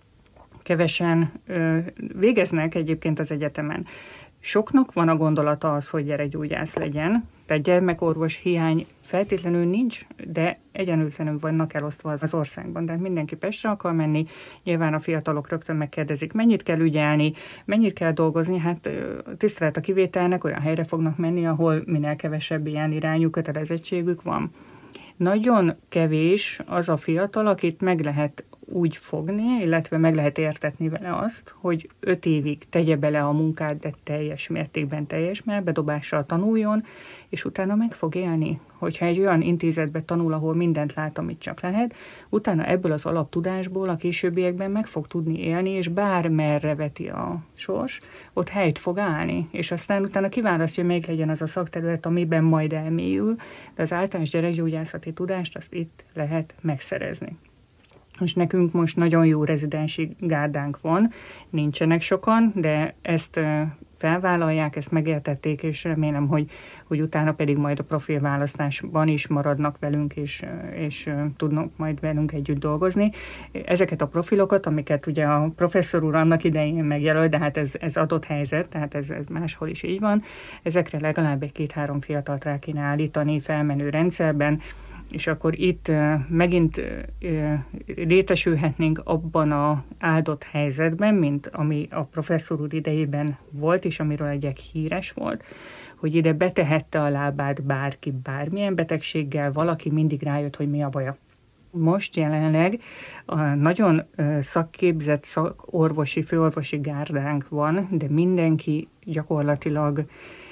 kevesen végeznek egyébként az egyetemen. Soknak van a gondolata az, hogy gyerekgyógyász legyen, tehát gyermekorvos hiány feltétlenül nincs, de egyenlőtlenül vannak elosztva az országban. Tehát mindenki Pestre akar menni, nyilván a fiatalok rögtön megkérdezik, mennyit kell ügyelni, mennyit kell dolgozni, hát tisztelet a kivételnek, olyan helyre fognak menni, ahol minél kevesebb ilyen irányú kötelezettségük van. Nagyon kevés az a fiatal, akit meg lehet úgy fogni, illetve meg lehet értetni vele azt, hogy öt évig tegye bele a munkát, de teljes mértékben teljes, mert bedobással tanuljon, és utána meg fog élni. Hogyha egy olyan intézetbe tanul, ahol mindent lát, amit csak lehet, utána ebből az alaptudásból a későbbiekben meg fog tudni élni, és bármerre veti a sors, ott helyt fog állni, és aztán utána kiválasztja, hogy még legyen az a szakterület, amiben majd elmélyül, de az általános gyerekgyógyászati tudást azt itt lehet megszerezni. Most nekünk most nagyon jó rezidensi gárdánk van, nincsenek sokan, de ezt felvállalják, ezt megértették, és remélem, hogy, hogy utána pedig majd a profilválasztásban is maradnak velünk, és, és tudnak majd velünk együtt dolgozni. Ezeket a profilokat, amiket ugye a professzor úr annak idején megjelölt, de hát ez, ez adott helyzet, tehát ez, ez máshol is így van, ezekre legalább egy két-három fiatalt rá kéne állítani felmenő rendszerben, és akkor itt uh, megint uh, létesülhetnénk abban az áldott helyzetben, mint ami a professzor úr idejében volt, és amiről egyek híres volt, hogy ide betehette a lábát bárki, bármilyen betegséggel, valaki mindig rájött, hogy mi a baja. Most jelenleg a nagyon szakképzett szakorvosi, főorvosi gárdánk van, de mindenki gyakorlatilag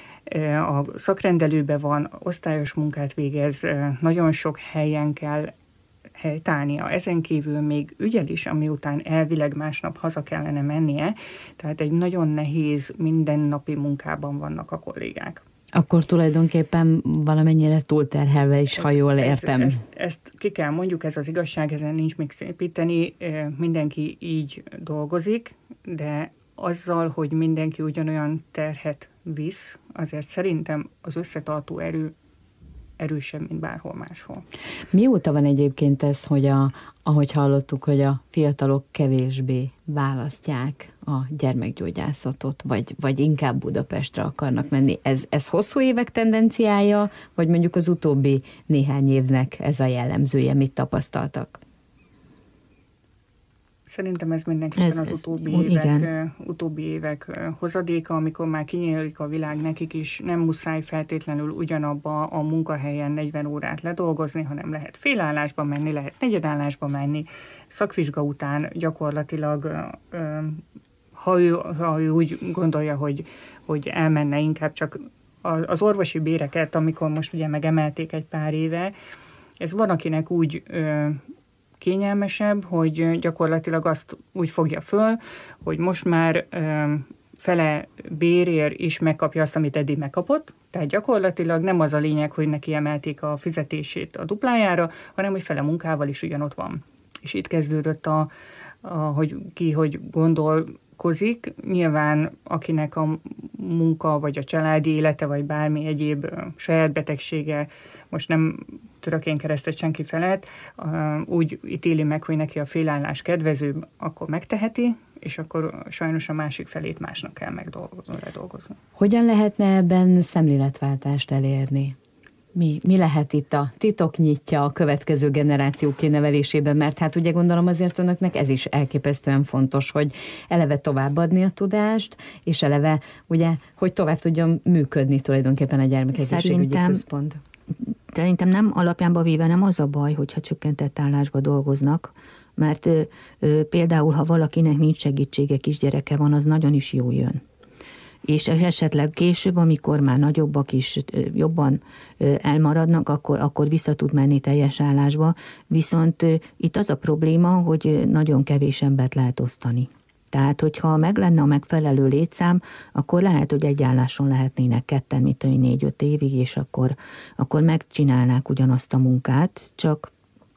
a szakrendelőben van, osztályos munkát végez, nagyon sok helyen kell helytállnia. Ezen kívül még ügyel is, ami után elvileg másnap haza kellene mennie, tehát egy nagyon nehéz mindennapi munkában vannak a kollégák. Akkor tulajdonképpen valamennyire túlterhelve is, ezt, ha jól értem. Ezt, ezt, ezt ki kell mondjuk, ez az igazság, ezen nincs még szépíteni, mindenki így dolgozik, de azzal, hogy mindenki ugyanolyan terhet visz, azért szerintem az összetartó erő erősebb, mint bárhol máshol. Mióta van egyébként ez, hogy a, ahogy hallottuk, hogy a fiatalok kevésbé választják a gyermekgyógyászatot, vagy, vagy inkább Budapestre akarnak menni? Ez, ez hosszú évek tendenciája, vagy mondjuk az utóbbi néhány évnek ez a jellemzője? Mit tapasztaltak? Szerintem ez mindenképpen ez, az utóbbi, ez, évek, utóbbi évek hozadéka, amikor már kinyílik a világ nekik is, nem muszáj feltétlenül ugyanabba a munkahelyen negyven órát ledolgozni, hanem lehet félállásba menni, lehet negyedállásba menni, szakvizsga után gyakorlatilag ha ő, ha ő úgy gondolja, hogy, hogy elmenne inkább csak az orvosi béreket, amikor most ugye megemelték egy pár éve, ez van, akinek úgy ö, kényelmesebb, hogy gyakorlatilag azt úgy fogja föl, hogy most már ö, fele bérér is megkapja azt, amit eddig megkapott, tehát gyakorlatilag nem az a lényeg, hogy neki emelték a fizetését a duplájára, hanem hogy fele munkával is ugyanott van. És itt kezdődött, a, a, hogy ki hogy gondolkozik. Nyilván akinek a munka, vagy a családi élete, vagy bármi egyéb saját betegsége, most nem török én keresztet senki felett, úgy ítéli meg, hogy neki a félállás kedvezőbb, akkor megteheti, és akkor sajnos a másik felét másnak kell megdolgozni. Hogyan lehetne ebben szemléletváltást elérni? Mi, mi lehet itt a titoknyitja a következő generáció kinevelésében? Mert hát ugye gondolom azért önöknek ez is elképesztően fontos, hogy eleve továbbadni a tudást, és eleve ugye, hogy tovább tudjon működni tulajdonképpen a gyermekegészségügyi központ. Szerintem nem alapjánba véve nem az a baj, hogyha csökkentett állásba dolgoznak, mert ö, ö, például, ha valakinek nincs segítsége, kisgyereke van, az nagyon is jó jön. És esetleg később, amikor már nagyobbak is jobban elmaradnak, akkor, akkor vissza tud menni teljes állásba. Viszont itt az a probléma, hogy nagyon kevés embert lehet osztani. Tehát, hogyha meg lenne a megfelelő létszám, akkor lehet, hogy egy álláson lehetnének ketten, mint olyan négy-öt évig, és akkor, akkor megcsinálnák ugyanazt a munkát, csak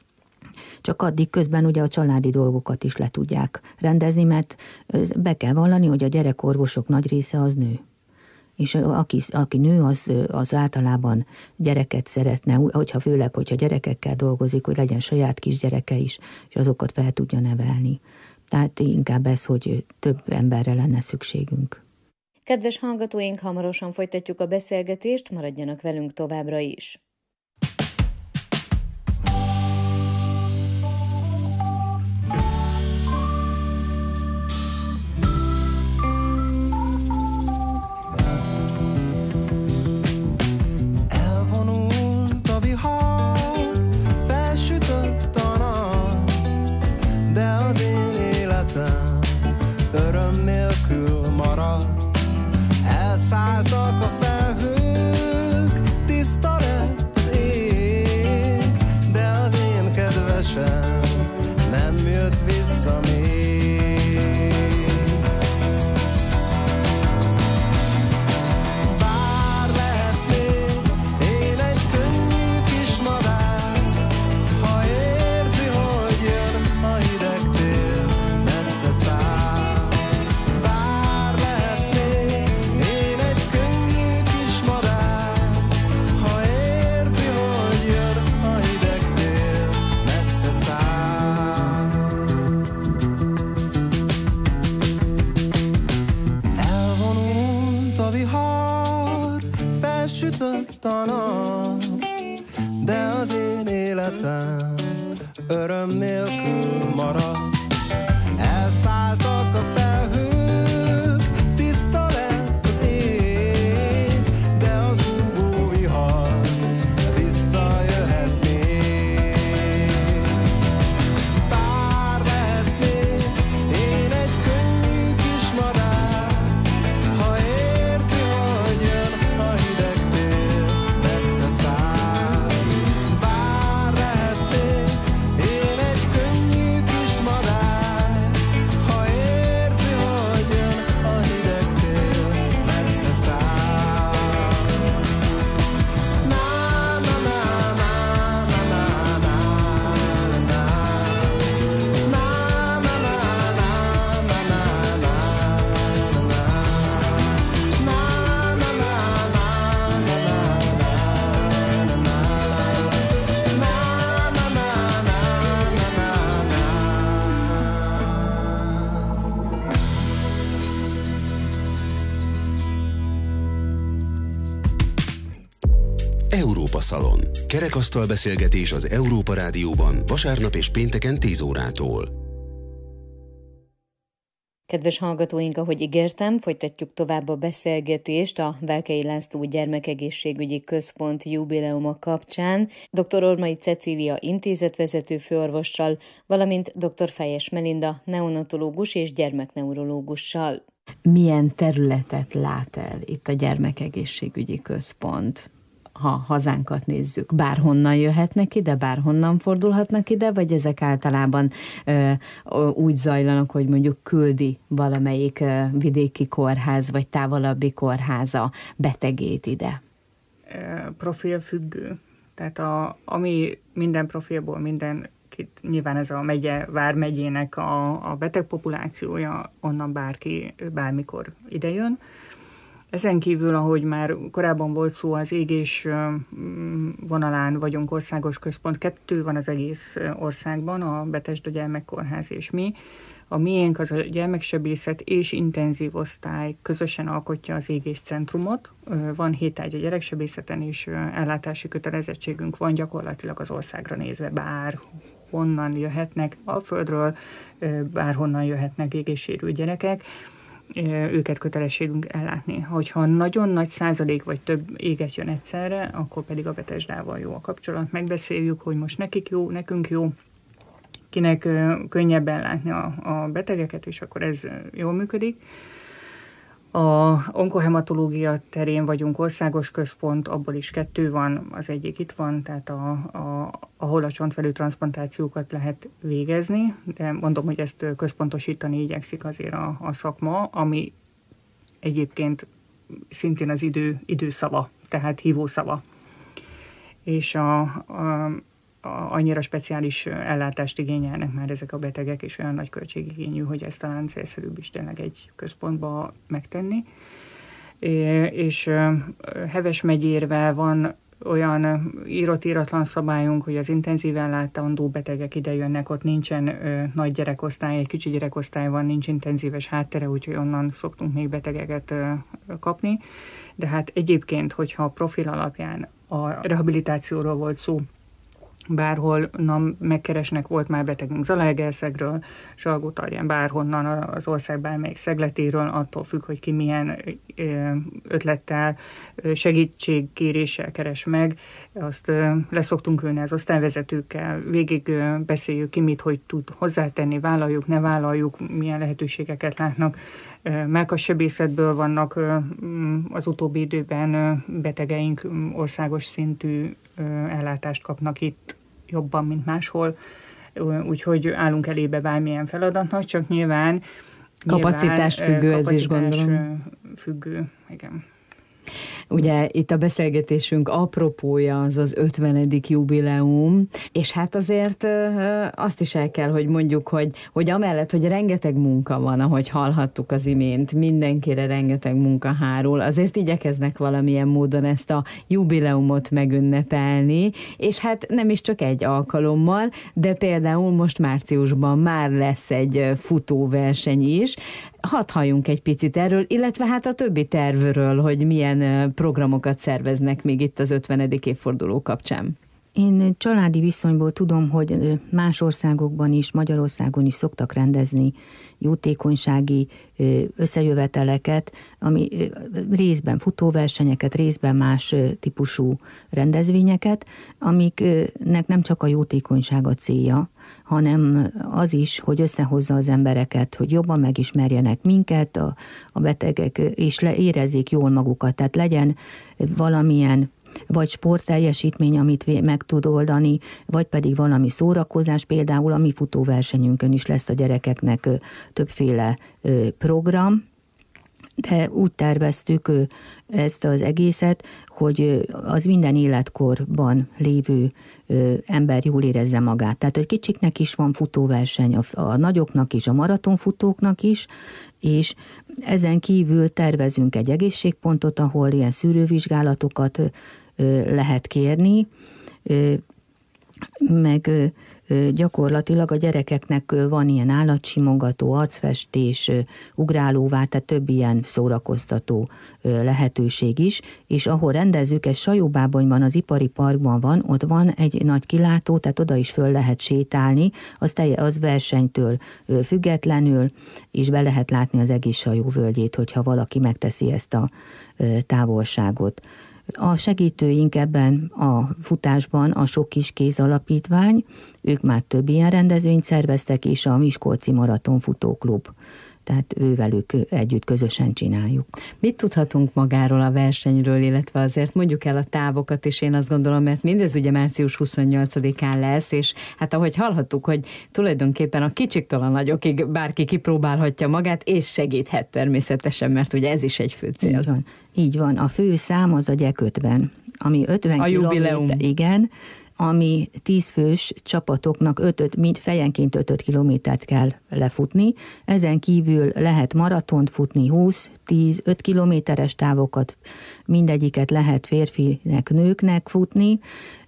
Csak addig közben ugye a családi dolgokat is le tudják rendezni, mert be kell vallani, hogy a gyerekorvosok nagy része az nő. És aki, aki nő, az, az általában gyereket szeretne, hogyha főleg, hogyha gyerekekkel dolgozik, hogy legyen saját kisgyereke is, és azokat fel tudja nevelni. Tehát inkább ez, hogy több emberre lenne szükségünk. Kedves hallgatóink, hamarosan folytatjuk a beszélgetést, maradjanak velünk továbbra is. Elszálltak a felhők, tiszta lett az ég, de az én kedvesem nem jött vissza még. Bár lehetnék én egy könnyű kis madár, ha érzi, hogy jön a hideg tél, messze száll. Bár lehetnék én egy könnyű kis madár, ha érzi, hogy jön a hideg tél, messze száll. Elvonult a vihar, felsütött a nap, de az én életem öröm nélkül maradt. Elszálltak a felhők, tiszta lett az ég, de a zúgó vihar visszajöhet még. Bár lehetnék én egy könnyű kis madár, ha érzi, hogy jön a hideg tél, messze száll. Bár lehetnék én egy könnyű kis madár, ha érzi, hogy jön a hideg tél, messze száll. Na na na na na na na na na na na Európa Szalon. Kerekasztal beszélgetés az Európa Rádióban vasárnap és pénteken tíz órától. Kedves hallgatóink, ahogy ígértem, folytatjuk tovább a beszélgetést a Velkei László Gyermekegészségügyi Központ jubileuma kapcsán dr. Ormai Cecília intézetvezető főorvossal, valamint dr. Fejes Melinda neonatológus és gyermekneurológussal. Milyen területet lát el itt a Gyermekegészségügyi Központ? Ha hazánkat nézzük, bárhonnan jöhetnek ide, bárhonnan fordulhatnak ide, vagy ezek általában ö, úgy zajlanak, hogy mondjuk küldi valamelyik ö, vidéki kórház, vagy távolabbi kórháza betegét ide? Profilfüggő. Tehát a, ami minden profilból, minden, nyilván ez a megye, vármegyének a, a betegpopulációja, onnan bárki bármikor idejön. Ezen kívül, ahogy már korábban volt szó, az égés vonalán vagyunk országos központ. Kettő van az egész országban, a Betesda Gyermekkórház és mi. A miénk az a gyermeksebészet és intenzív osztály közösen alkotja az égés centrumot. Van hét ágy a gyereksebészeten, és ellátási kötelezettségünk van gyakorlatilag az országra nézve, bár honnan jöhetnek a földről, bárhonnan jöhetnek égéssérült gyerekek. Őket kötelességünk ellátni. Hogyha nagyon nagy százalék vagy több éget jön egyszerre, akkor pedig a Betesdával jó a kapcsolat. Megbeszéljük, hogy most nekik jó, nekünk jó, kinek könnyebb ellátni a, a betegeket, és akkor ez jól működik. A onkohematológia terén vagyunk országos központ, abból is kettő van, az egyik itt van, tehát a, a, ahol a csontvelő transzplantációkat lehet végezni, de mondom, hogy ezt központosítani igyekszik azért a, a szakma, ami egyébként szintén az idő, időszava, tehát hívószava. És a, a, a, annyira speciális ellátást igényelnek már ezek a betegek, és olyan nagy költségigényű, hogy ezt talán célszerűbb is tényleg egy központba megtenni. És Heves megyérvel van olyan írott-íratlan szabályunk, hogy az intenzív ellátandó betegek ide jönnek, ott nincsen ö, nagy gyerekosztály, egy kicsi gyerekosztály van, nincs intenzíves háttere, úgyhogy onnan szoktunk még betegeket ö, kapni. De hát egyébként, hogyha a profil alapján a rehabilitációról volt szó, bárhol na, megkeresnek, volt már betegünk Zalaegerszegről, Salgótarján, bárhonnan az ország bármelyik szegletéről, attól függ, hogy ki milyen ötlettel, segítségkéréssel keres meg. Azt leszoktunk ülni az osztályvezetőkkel, végig beszéljük ki, mit, hogy tud hozzátenni, vállaljuk, ne vállaljuk, milyen lehetőségeket látnak. Mellkassebészetből vannak az utóbbi időben betegeink, országos szintű ellátást kapnak itt jobban, mint máshol, úgyhogy állunk elébe bármilyen feladatnak, csak nyilván kapacitás nyilván, függő, kapacitás ez is gondolom. Függő, igen. Ugye itt a beszélgetésünk apropója az az ötvenedik jubileum, és hát azért azt is el kell, hogy mondjuk, hogy, hogy amellett, hogy rengeteg munka van, ahogy hallhattuk az imént, mindenkire rengeteg munka hárul, azért igyekeznek valamilyen módon ezt a jubileumot megünnepelni, és hát nem is csak egy alkalommal, de például most márciusban már lesz egy futóverseny is. Hadd halljunk egy picit erről, illetve hát a többi tervről, hogy milyen programokat szerveznek még itt az ötvenedik évforduló kapcsán. Én családi viszonyból tudom, hogy más országokban is, Magyarországon is szoktak rendezni jótékonysági összejöveteleket, ami részben futóversenyeket, részben más típusú rendezvényeket, amiknek nem csak a jótékonyság a célja, hanem az is, hogy összehozza az embereket, hogy jobban megismerjenek minket, a, a betegek, és le, érezzék jól magukat. Tehát legyen valamilyen vagy sportteljesítmény, amit meg tud oldani, vagy pedig valami szórakozás, például a mi futóversenyünkön is lesz a gyerekeknek többféle program, de úgy terveztük ezt az egészet, hogy az minden életkorban lévő ember jól érezze magát. Tehát, hogy kicsiknek is van futóverseny, a, a nagyoknak is, a maratonfutóknak is, és ezen kívül tervezünk egy egészségpontot, ahol ilyen szűrővizsgálatokat lehet kérni. meg gyakorlatilag a gyerekeknek van ilyen állatsimogató, arcfestés, ugrálóvár, tehát több ilyen szórakoztató lehetőség is, és ahol rendezzük, ez Sajóbábonyban, az ipari parkban van, ott van egy nagy kilátó, tehát oda is föl lehet sétálni, az, telje, az versenytől függetlenül, és be lehet látni az egész Sajó völgyét, hogyha valaki megteszi ezt a távolságot. A segítőink ebben a futásban a Sok Kis Kéz Alapítvány, ők már több ilyen rendezvényt szerveztek, és a Miskolci Maraton Futóklub. Tehát ővelük együtt közösen csináljuk. Mit tudhatunk magáról a versenyről, illetve azért mondjuk el a távokat, és én azt gondolom, mert mindez ugye március huszonnyolcadikán lesz, és hát ahogy hallhattuk, hogy tulajdonképpen a kicsiktől a nagyokig bárki kipróbálhatja magát, és segíthet természetesen, mert ugye ez is egy fő cél. Így van. Így van. A fő szám az a Gyek ötven, ami ötven a jubileum. Igen, ami tízfős csapatoknak ötöt, mind fejenként öt kilométert kell lefutni. Ezen kívül lehet maratont futni, húsz, tíz, öt kilométeres távokat, mindegyiket lehet férfinek, nőknek futni,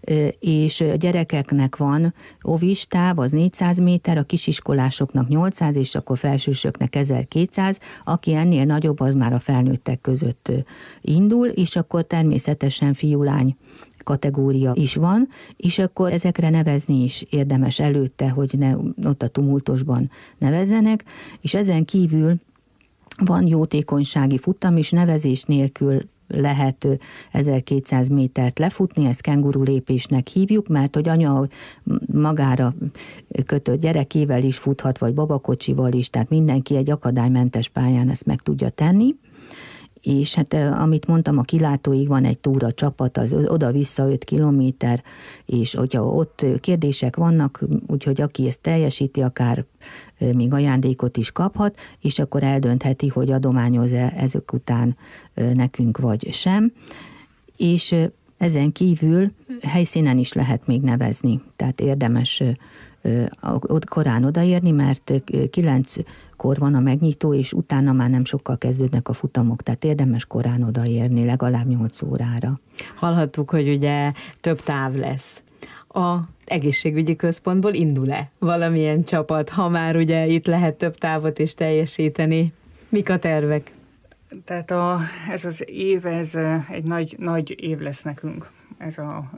és gyerekeknek van ovis táv, az négyszáz méter, a kisiskolásoknak nyolcszáz, és akkor felsősöknek ezerkétszáz, aki ennél nagyobb, az már a felnőttek között indul, és akkor természetesen fiú-lány kategória is van, és akkor ezekre nevezni is érdemes előtte, hogy ne ott a tumultusban nevezzenek, és ezen kívül van jótékonysági futam, és nevezés nélkül lehet ezerkétszáz métert lefutni, ezt kenguru lépésnek hívjuk, mert hogy anya magára kötött gyerekével is futhat, vagy babakocsival is, tehát mindenki egy akadálymentes pályán ezt meg tudja tenni. És hát amit mondtam, a kilátóig van egy túra csapat, az oda-vissza öt kilométer, és hogyha ott kérdések vannak, úgyhogy aki ezt teljesíti, akár még ajándékot is kaphat, és akkor eldöntheti, hogy adományoz-e ezek után nekünk vagy sem. És ezen kívül helyszínen is lehet még nevezni, tehát érdemes korán odaérni, mert kilenckor van a megnyitó, és utána már nem sokkal kezdődnek a futamok, tehát érdemes korán odaérni, legalább nyolc órára. Hallhattuk, hogy ugye több táv lesz. A egészségügyi központból indul-e valamilyen csapat, ha már ugye itt lehet több távot is teljesíteni? Mik a tervek? Tehát a, ez az év, ez egy nagy, nagy év lesz nekünk, ez a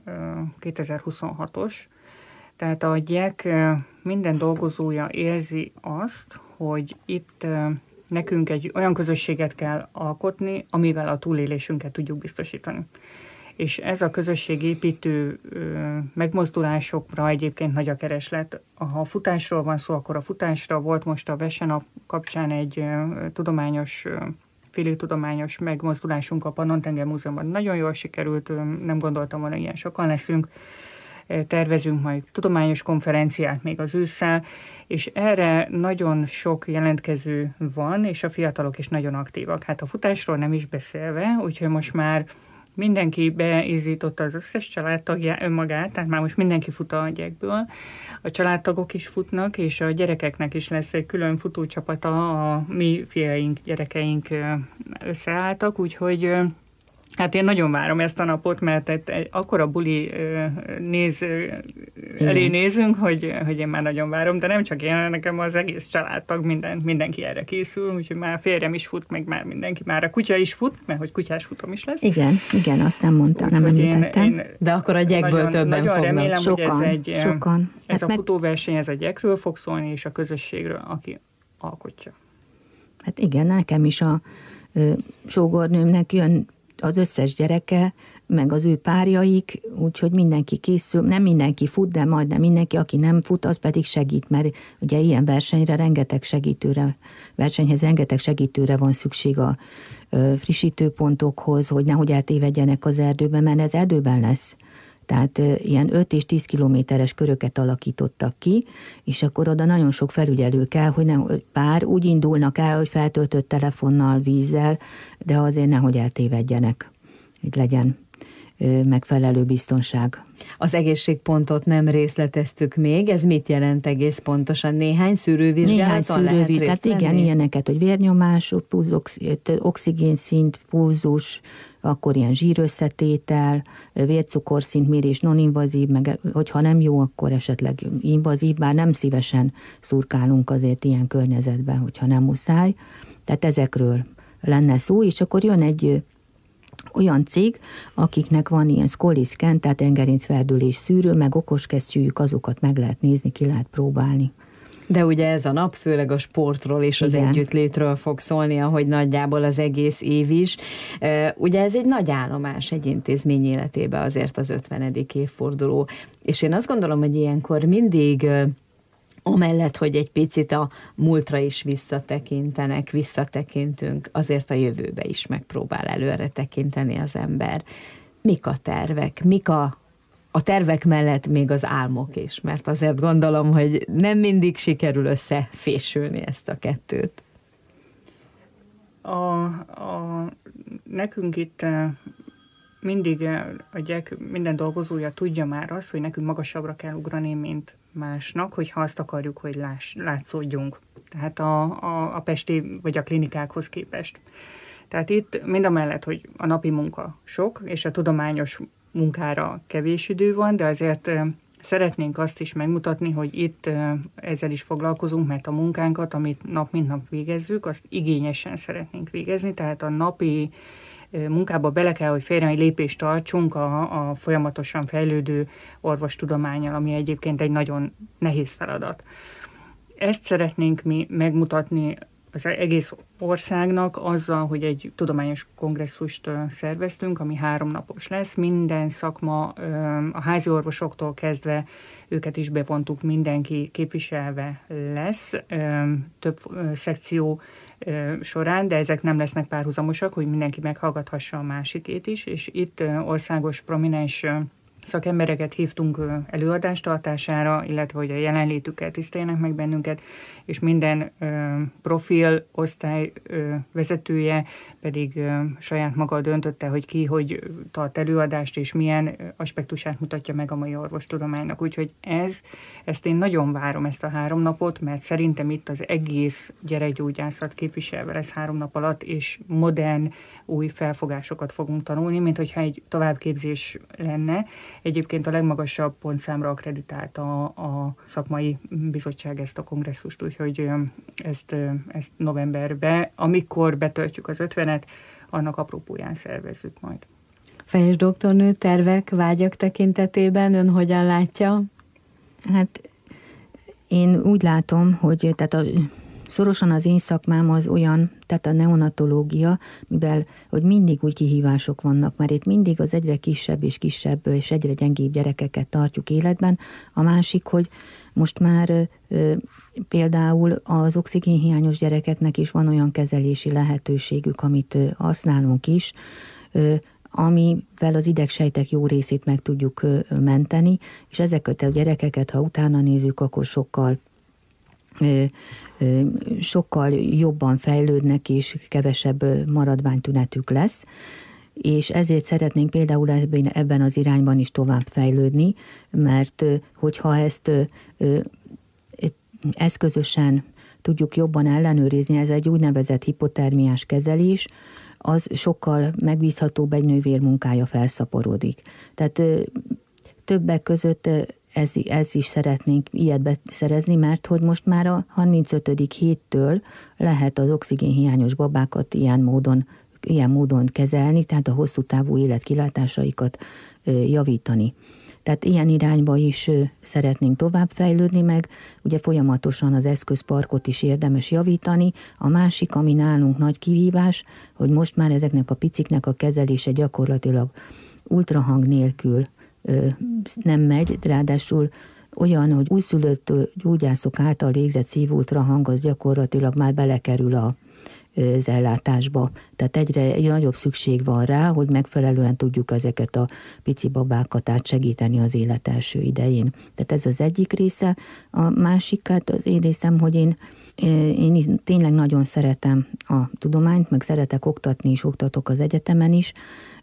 kétezer-huszonhatos. Tehát a Gyek minden dolgozója érzi azt, hogy itt nekünk egy olyan közösséget kell alkotni, amivel a túlélésünket tudjuk biztosítani. És ez a közösségépítő megmozdulásokra egyébként nagy a kereslet. Ha a futásról van szó, akkor a futásra volt most a Vesenap kapcsán egy tudományos, félig tudományos megmozdulásunk a Pannon-tenger Múzeumban. Nagyon jól sikerült, nem gondoltam volna, ilyen sokan leszünk. Tervezünk majd tudományos konferenciát még az ősszel, és erre nagyon sok jelentkező van, és a fiatalok is nagyon aktívak. Hát a futásról nem is beszélve, úgyhogy most már mindenki beízította az összes családtagja önmagát, tehát már most mindenki fut a Gyekből. A családtagok is futnak, és a gyerekeknek is lesz egy külön futócsapata, a mi fiaink, gyerekeink összeálltak, úgyhogy hát én nagyon várom ezt a napot, mert egy, egy akkora buli néz, elé nézünk, hogy, hogy én már nagyon várom, de nem csak én, nekem az egész családtag, minden, mindenki erre készül, úgyhogy már a férjem is fut, meg már mindenki, már a kutya is fut, mert hogy kutyás futam is lesz. Igen, igen, azt nem mondtam, nem említettem. Én, én de akkor a Gyekből nagyon, többen nagyon fognak. Remélem, sokan, hogy ez egy, sokan. Ez hát a meg... futóverseny, ez a Gyekről fog szólni, és a közösségről, aki alkotja. Hát igen, nekem is a ö, sógornőmnek jön az összes gyereke, meg az ő párjaik, úgyhogy mindenki készül, nem mindenki fut, de majdnem mindenki, aki nem fut, az pedig segít, mert ugye ilyen versenyre rengeteg segítőre, versenyhez rengeteg segítőre van szükség a frissítőpontokhoz, hogy nehogy eltévedjenek az erdőben, mert ez erdőben lesz. Tehát ilyen öt és tíz kilométeres köröket alakítottak ki, és akkor oda nagyon sok felügyelő kell, hogy ne, pár úgy indulnak el, hogy feltöltött telefonnal, vízzel, de azért nehogy eltévedjenek, hogy legyen megfelelő biztonság. Az egészségpontot nem részleteztük még, ez mit jelent egész pontosan? Néhány szűrővizsgálaton lehet részt tehát igen, venni? Ilyeneket, hogy vérnyomás, oxigénszint, pulzus, akkor ilyen zsírösszetétel, vércukorszintmérés, non-invazív, meg hogyha nem jó, akkor esetleg invazív, bár nem szívesen szurkálunk azért ilyen környezetben, hogyha nem muszáj. Tehát ezekről lenne szó, és akkor jön egy olyan cég, akiknek van ilyen Scolli-scan, tehát engerincverdülés szűrő, meg okoskesztyűjük, azokat meg lehet nézni, ki lehet próbálni. De ugye ez a nap főleg a sportról és az Igen. együttlétről fog szólni, ahogy nagyjából az egész év is. Ugye ez egy nagy állomás egy intézmény életében azért az ötvenedik évforduló, és én azt gondolom, hogy ilyenkor mindig amellett, hogy egy picit a múltra is visszatekintenek, visszatekintünk, azért a jövőbe is megpróbál előre tekinteni az ember. Mik a tervek? Mik a, a tervek mellett még az álmok is? Mert azért gondolom, hogy nem mindig sikerül összefésülni ezt a kettőt. A, a, nekünk itt mindig a gyek minden dolgozója tudja már azt, hogy nekünk magasabbra kell ugrani, mint másnak, hogyha azt akarjuk, hogy láss, látszódjunk. Tehát a, a, a pesti vagy a klinikákhoz képest. Tehát itt mindamellett, hogy a napi munka sok, és a tudományos munkára kevés idő van, de azért szeretnénk azt is megmutatni, hogy itt ezzel is foglalkozunk, mert a munkánkat, amit nap mint nap végezzük, azt igényesen szeretnénk végezni, tehát a napi munkába bele kell, hogy férjen, egy lépést tartsunk a, a folyamatosan fejlődő orvostudománnyal, ami egyébként egy nagyon nehéz feladat. Ezt szeretnénk mi megmutatni az egész országnak azzal, hogy egy tudományos kongresszust szerveztünk, ami háromnapos lesz. Minden szakma, a házi orvosoktól kezdve őket is bevontuk, mindenki képviselve lesz több szekció során, de ezek nem lesznek párhuzamosak, hogy mindenki meghallgathassa a másikét is, és itt országos prominens szakembereket hívtunk előadást tartására, illetve hogy a jelenlétüket tiszteljenek meg bennünket, és minden ö, profil osztály ö, vezetője pedig ö, saját maga döntötte, hogy ki hogy tart előadást, és milyen aspektusát mutatja meg a mai orvostudománynak. Úgyhogy ez, ezt én nagyon várom, ezt a három napot, mert szerintem itt az egész gyerekgyógyászat képviselve lesz három nap alatt, és modern, új felfogásokat fogunk tanulni, mint hogyha egy továbbképzés lenne. Egyébként a legmagasabb pontszámra akreditált a, a szakmai bizottság ezt a kongresszust, úgyhogy ezt, ezt novemberben, amikor betöltjük az ötvenet, annak apropóján szervezzük majd. Fejes doktornő, tervek, vágyak tekintetében ön hogyan látja? Hát én úgy látom, hogy tehát a szorosan az én szakmám az olyan, tehát a neonatológia, mivel hogy mindig úgy kihívások vannak, mert itt mindig az egyre kisebb és kisebb és egyre gyengébb gyerekeket tartjuk életben. A másik, hogy most már ö, például az oxigénhiányos gyerekeknek is van olyan kezelési lehetőségük, amit ö, használunk is, ö, amivel az idegsejtek jó részét meg tudjuk ö, menteni, és ezeket a gyerekeket, ha utána nézzük, akkor sokkal sokkal jobban fejlődnek, és kevesebb maradványtünetük lesz, és ezért szeretnénk például ebben az irányban is tovább fejlődni, mert hogyha ezt eszközösen tudjuk jobban ellenőrizni, ez egy úgynevezett hipotermiás kezelés, az sokkal megbízhatóbb, egy nővér munkája felszaporodik. Tehát többek között Ez, ez is szeretnénk ilyet beszerezni, mert hogy most már a harmincötödik héttől lehet az oxigénhiányos babákat ilyen módon, ilyen módon kezelni, tehát a hosszú távú életkilátásaikat javítani. Tehát ilyen irányba is szeretnénk továbbfejlődni, meg ugye folyamatosan az eszközparkot is érdemes javítani. A másik, ami nálunk nagy kihívás, hogy most már ezeknek a piciknek a kezelése gyakorlatilag ultrahang nélkül nem megy, ráadásul olyan, hogy újszülött gyógyászok által végzett szívultrahang az gyakorlatilag már belekerül a, az ellátásba. Tehát egyre nagyobb szükség van rá, hogy megfelelően tudjuk ezeket a pici babákat átsegíteni az élet első idején. Tehát ez az egyik része. A másik, hát az én részem, hogy én, én tényleg nagyon szeretem a tudományt, meg szeretek oktatni is, oktatok az egyetemen is,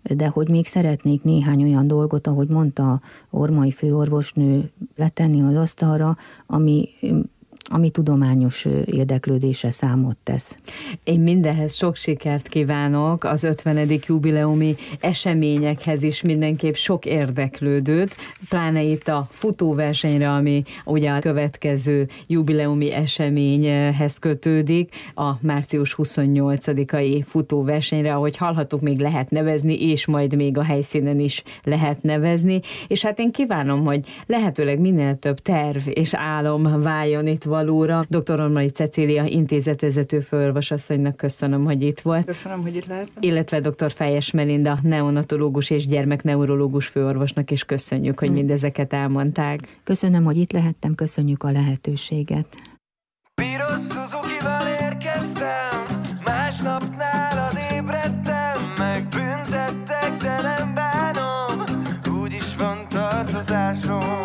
de hogy még szeretnék néhány olyan dolgot, ahogy mondta Ormai főorvosnő, letenni az asztalra, ami ami tudományos érdeklődésre számot tesz. Én mindenhez sok sikert kívánok, az ötvenedik jubileumi eseményekhez is mindenképp sok érdeklődőt, pláne itt a futóversenyre, ami ugye a következő jubileumi eseményhez kötődik, a március huszonnyolcadikai futóversenyre, ahogy hallhattuk, még lehet nevezni, és majd még a helyszínen is lehet nevezni, és hát én kívánom, hogy lehetőleg minél több terv és álom váljon itt valóra. doktor Ormai Cecília intézetvezető főorvosasszonynak köszönöm, hogy itt volt. Köszönöm, hogy itt lehettem. Illetve doktor Fejes Melinda neonatológus és gyermekneurológus főorvosnak is köszönjük, hogy mindezeket elmondták. Köszönöm, hogy itt lehettem, köszönjük a lehetőséget. Piros Suzuki-val érkeztem, másnap nálad ébredtem, megbüntettek, de nem bánom, úgyis van tartozásom.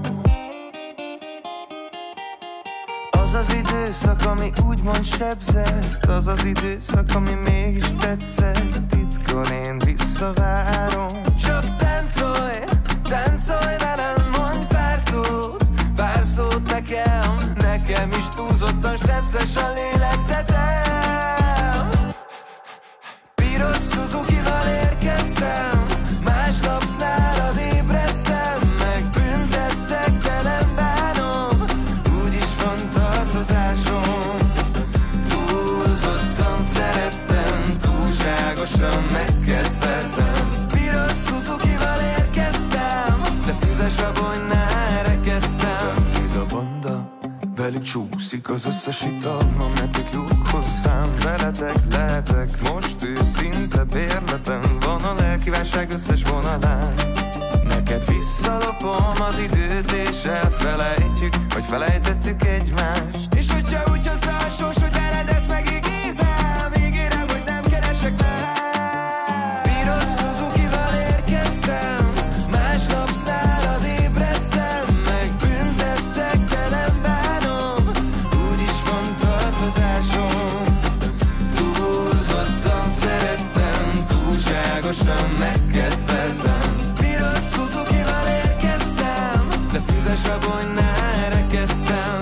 Az az időszak, ami úgymond sebzett, az az időszak, ami mégis tetszett, titkon én visszavárom. Csak táncolj, táncolj velem, mondj pár szót, pár szót nekem, nekem is túlzottan stresszes a lélegzetem. Piros Suzuki-val érkeztem, másnap nálad ébredtem, megbüntettek, de nem bánom, úgyis van tartozásom. Túlzottan szerettem, túlságosan megkedveltem. Piros Suzuki-val érkeztem, de füzes rabonynál rekedtem. Itt a banda, velük csúszik az összes ital, ma nekik jók hozzám, veletek lehetek, most őszinte bérletem, van a lelkívánság összes vonalán. Neked visszalopom az időt és elfelejtjük, hogy felejtettük egymást. És hogyha úgy hozzá a sors, hogy veled ezt megígézem, ígérem, hogy nem keresek le. Piros Suzuki-val érkeztem, másnap nálad ébredtem, megbüntettek, de nem bánom, úgyis van tartozásom. Túlzottan szerettem, túlságosan megkedveltem. Piros Suzuki-val érkeztem, de füzes rabonynál rekedtem.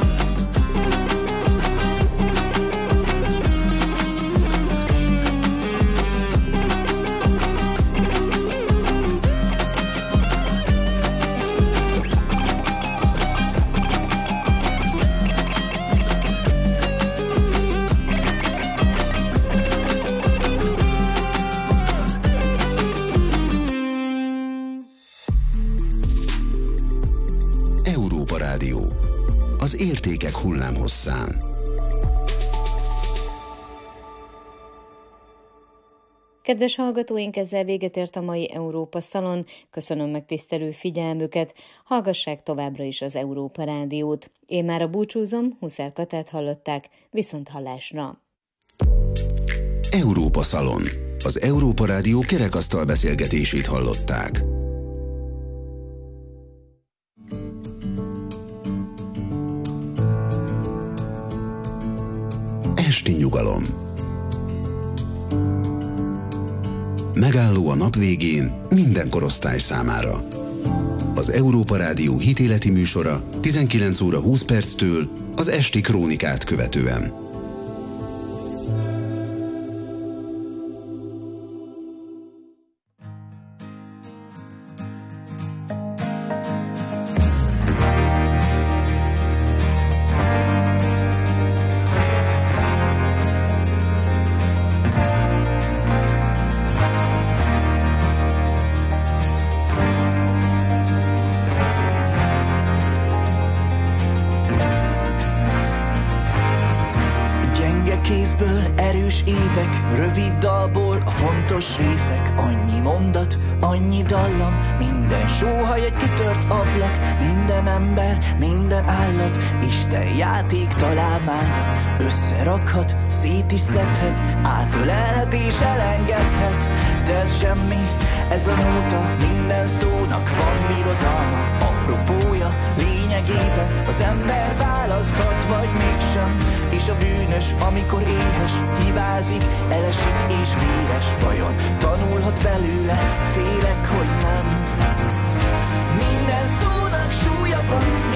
Európa Rádió. Az értékek hullámhosszán. Kedves hallgatóink, ezzel véget ért a mai Európa Szalon. Köszönöm megtisztelő figyelmüket. Hallgassák továbbra is az Európa Rádiót. Én már a búcsúzom, Huszár Katát hallották, viszont hallásra. Európa Szalon. Az Európa Rádió kerekasztal beszélgetését hallották. Esti nyugalom. Megálló a nap végén minden korosztály számára. Az Európa Rádió hitéleti műsora tizenkilenc óra húsz perctől az esti krónikát követően. Részek, annyi mondat, annyi dallam, minden sóhaj egy kitört ablak, minden ember, minden állat, Isten játék találmánya, összerakhat, szét is szedhet, átölelhet és elengedhet, de ez semmi, ez a nóta, minden szónak van birodalma, apropója, lényeg tömegében az ember választhat, vagy mégsem. És a bűnös, amikor éhes, hibázik, elesik és véres. Vajon tanulhat belőle? Félek, hogy nem. Minden szónak súlya van,